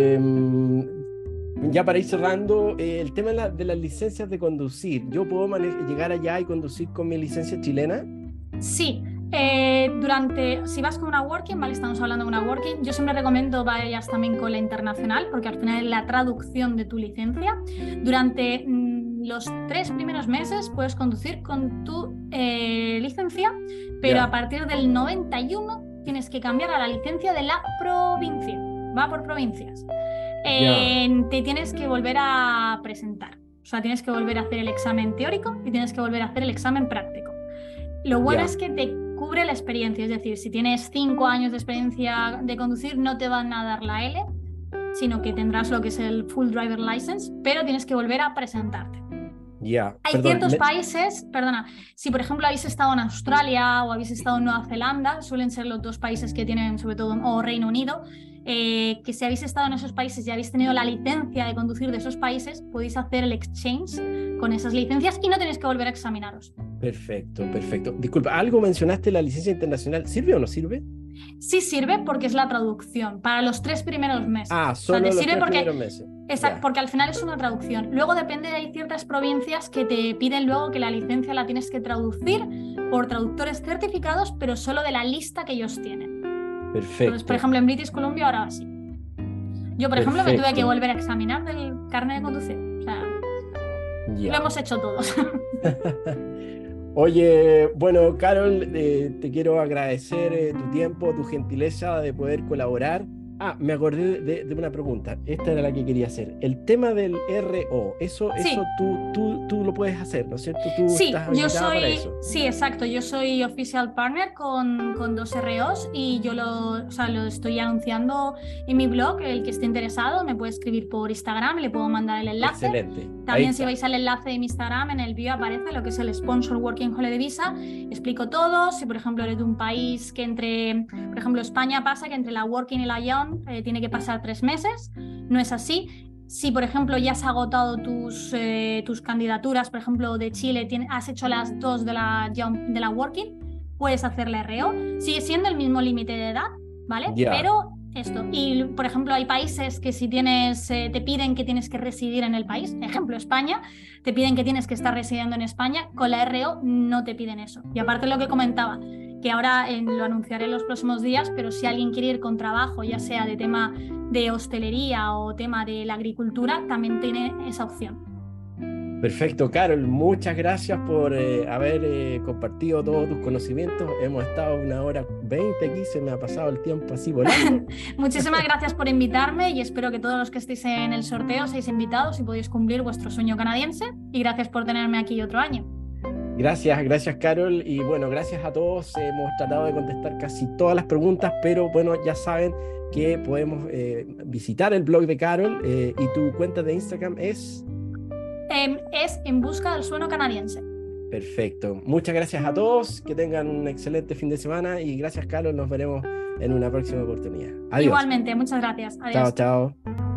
ya para ir cerrando, el tema de las licencias de conducir. ¿Yo puedo llegar allá y conducir con mi licencia chilena? Sí, si vas con una working, ¿vale? Estamos hablando de una working, yo siempre recomiendo vayas también con la internacional, porque al final es la traducción de tu licencia. Durante los 3 primeros meses puedes conducir con tu licencia, pero a Ya, partir del 91 tienes que cambiar a la licencia de la provincia. Va por provincias. ya, Te tienes que volver a presentar. O sea, tienes que volver a hacer el examen teórico y tienes que volver a hacer el examen práctico. Lo bueno ya. es que te cubre la experiencia, es decir, si tienes 5 años de experiencia de conducir, no te van a dar la L, sino que tendrás lo que es el Full Driver License, pero tienes que volver a presentarte. Ya, Hay perdón, ciertos países, perdona, si por ejemplo habéis estado en Australia o habéis estado en Nueva Zelanda, suelen ser los dos países que tienen, sobre todo, o Reino Unido, que si habéis estado en esos países y habéis tenido la licencia de conducir de esos países, podéis hacer el exchange con esas licencias y no tenéis que volver a examinaros. perfecto, perfecto. Disculpa, algo mencionaste la licencia internacional. ¿Sirve o no sirve? Sí sirve porque es la traducción para los 3 primeros meses. Ah, O sea, te solo los sirve tres porque, primeros meses. Ya, porque al final es una traducción. Luego depende, hay ciertas provincias que te piden luego que la licencia la tienes que traducir por traductores certificados, pero solo de la lista que ellos tienen. Entonces, por perfecto, ejemplo, en British Columbia ahora sí. Yo, por ejemplo, me tuve que perfecto. volver a examinar del carnet de conducir. O sea, lo Ya. hemos hecho todos. Oye, bueno, Carol, te quiero agradecer tu tiempo, tu gentileza de poder colaborar. Ah, me acordé de una pregunta. Esta era la que quería hacer. El tema del RO, eso Sí. tú lo puedes hacer, ¿no es cierto? Tú Sí, estás habilitada para eso. sí, exacto, yo soy official partner con 2 ROs y yo o sea, lo estoy anunciando en mi blog. El que esté interesado me puede escribir por Instagram, le puedo mandar el enlace. Excelente. Ahí También si está. vais al enlace de mi Instagram, en el bio aparece lo que es el Sponsor Working Holiday Visa. Explico todo. Si por ejemplo eres de un país que por ejemplo España pasa que entre la Working y la Young tiene que pasar 3 meses. No es así. Si, por ejemplo, ya has agotado tus candidaturas, por ejemplo, de Chile, has hecho las dos de la Working, puedes hacer la RO. Sigue siendo el mismo límite de edad, ¿vale? Ya. Pero esto. Y, por ejemplo, hay países que si te piden que tienes que residir en el país. Ejemplo, España, te piden que tienes que estar residiendo en España. Con la RO no te piden eso. Y aparte lo que comentaba, que ahora lo anunciaré en los próximos días, pero si alguien quiere ir con trabajo, ya sea de tema de hostelería o tema de la agricultura, también tiene esa opción. Perfecto, Carol, muchas gracias por haber compartido todos tus conocimientos. Hemos estado 1 hora 20 aquí, se me ha pasado el tiempo así volando. Muchísimas gracias por invitarme y espero que todos los que estéis en el sorteo seáis invitados y podáis cumplir vuestro sueño canadiense. Y gracias por tenerme aquí otro año. Gracias, Carol. Y bueno, gracias a todos. Hemos tratado de contestar casi todas las preguntas, pero bueno, ya saben que podemos visitar el blog de Carol y tu cuenta de Instagram es... Es En Busca del Sueño Canadiense. Perfecto. Muchas gracias a todos. Que tengan un excelente fin de semana y gracias, Carol. Nos veremos en una próxima oportunidad. Adiós. Igualmente, muchas gracias. Adiós. Chao, chao.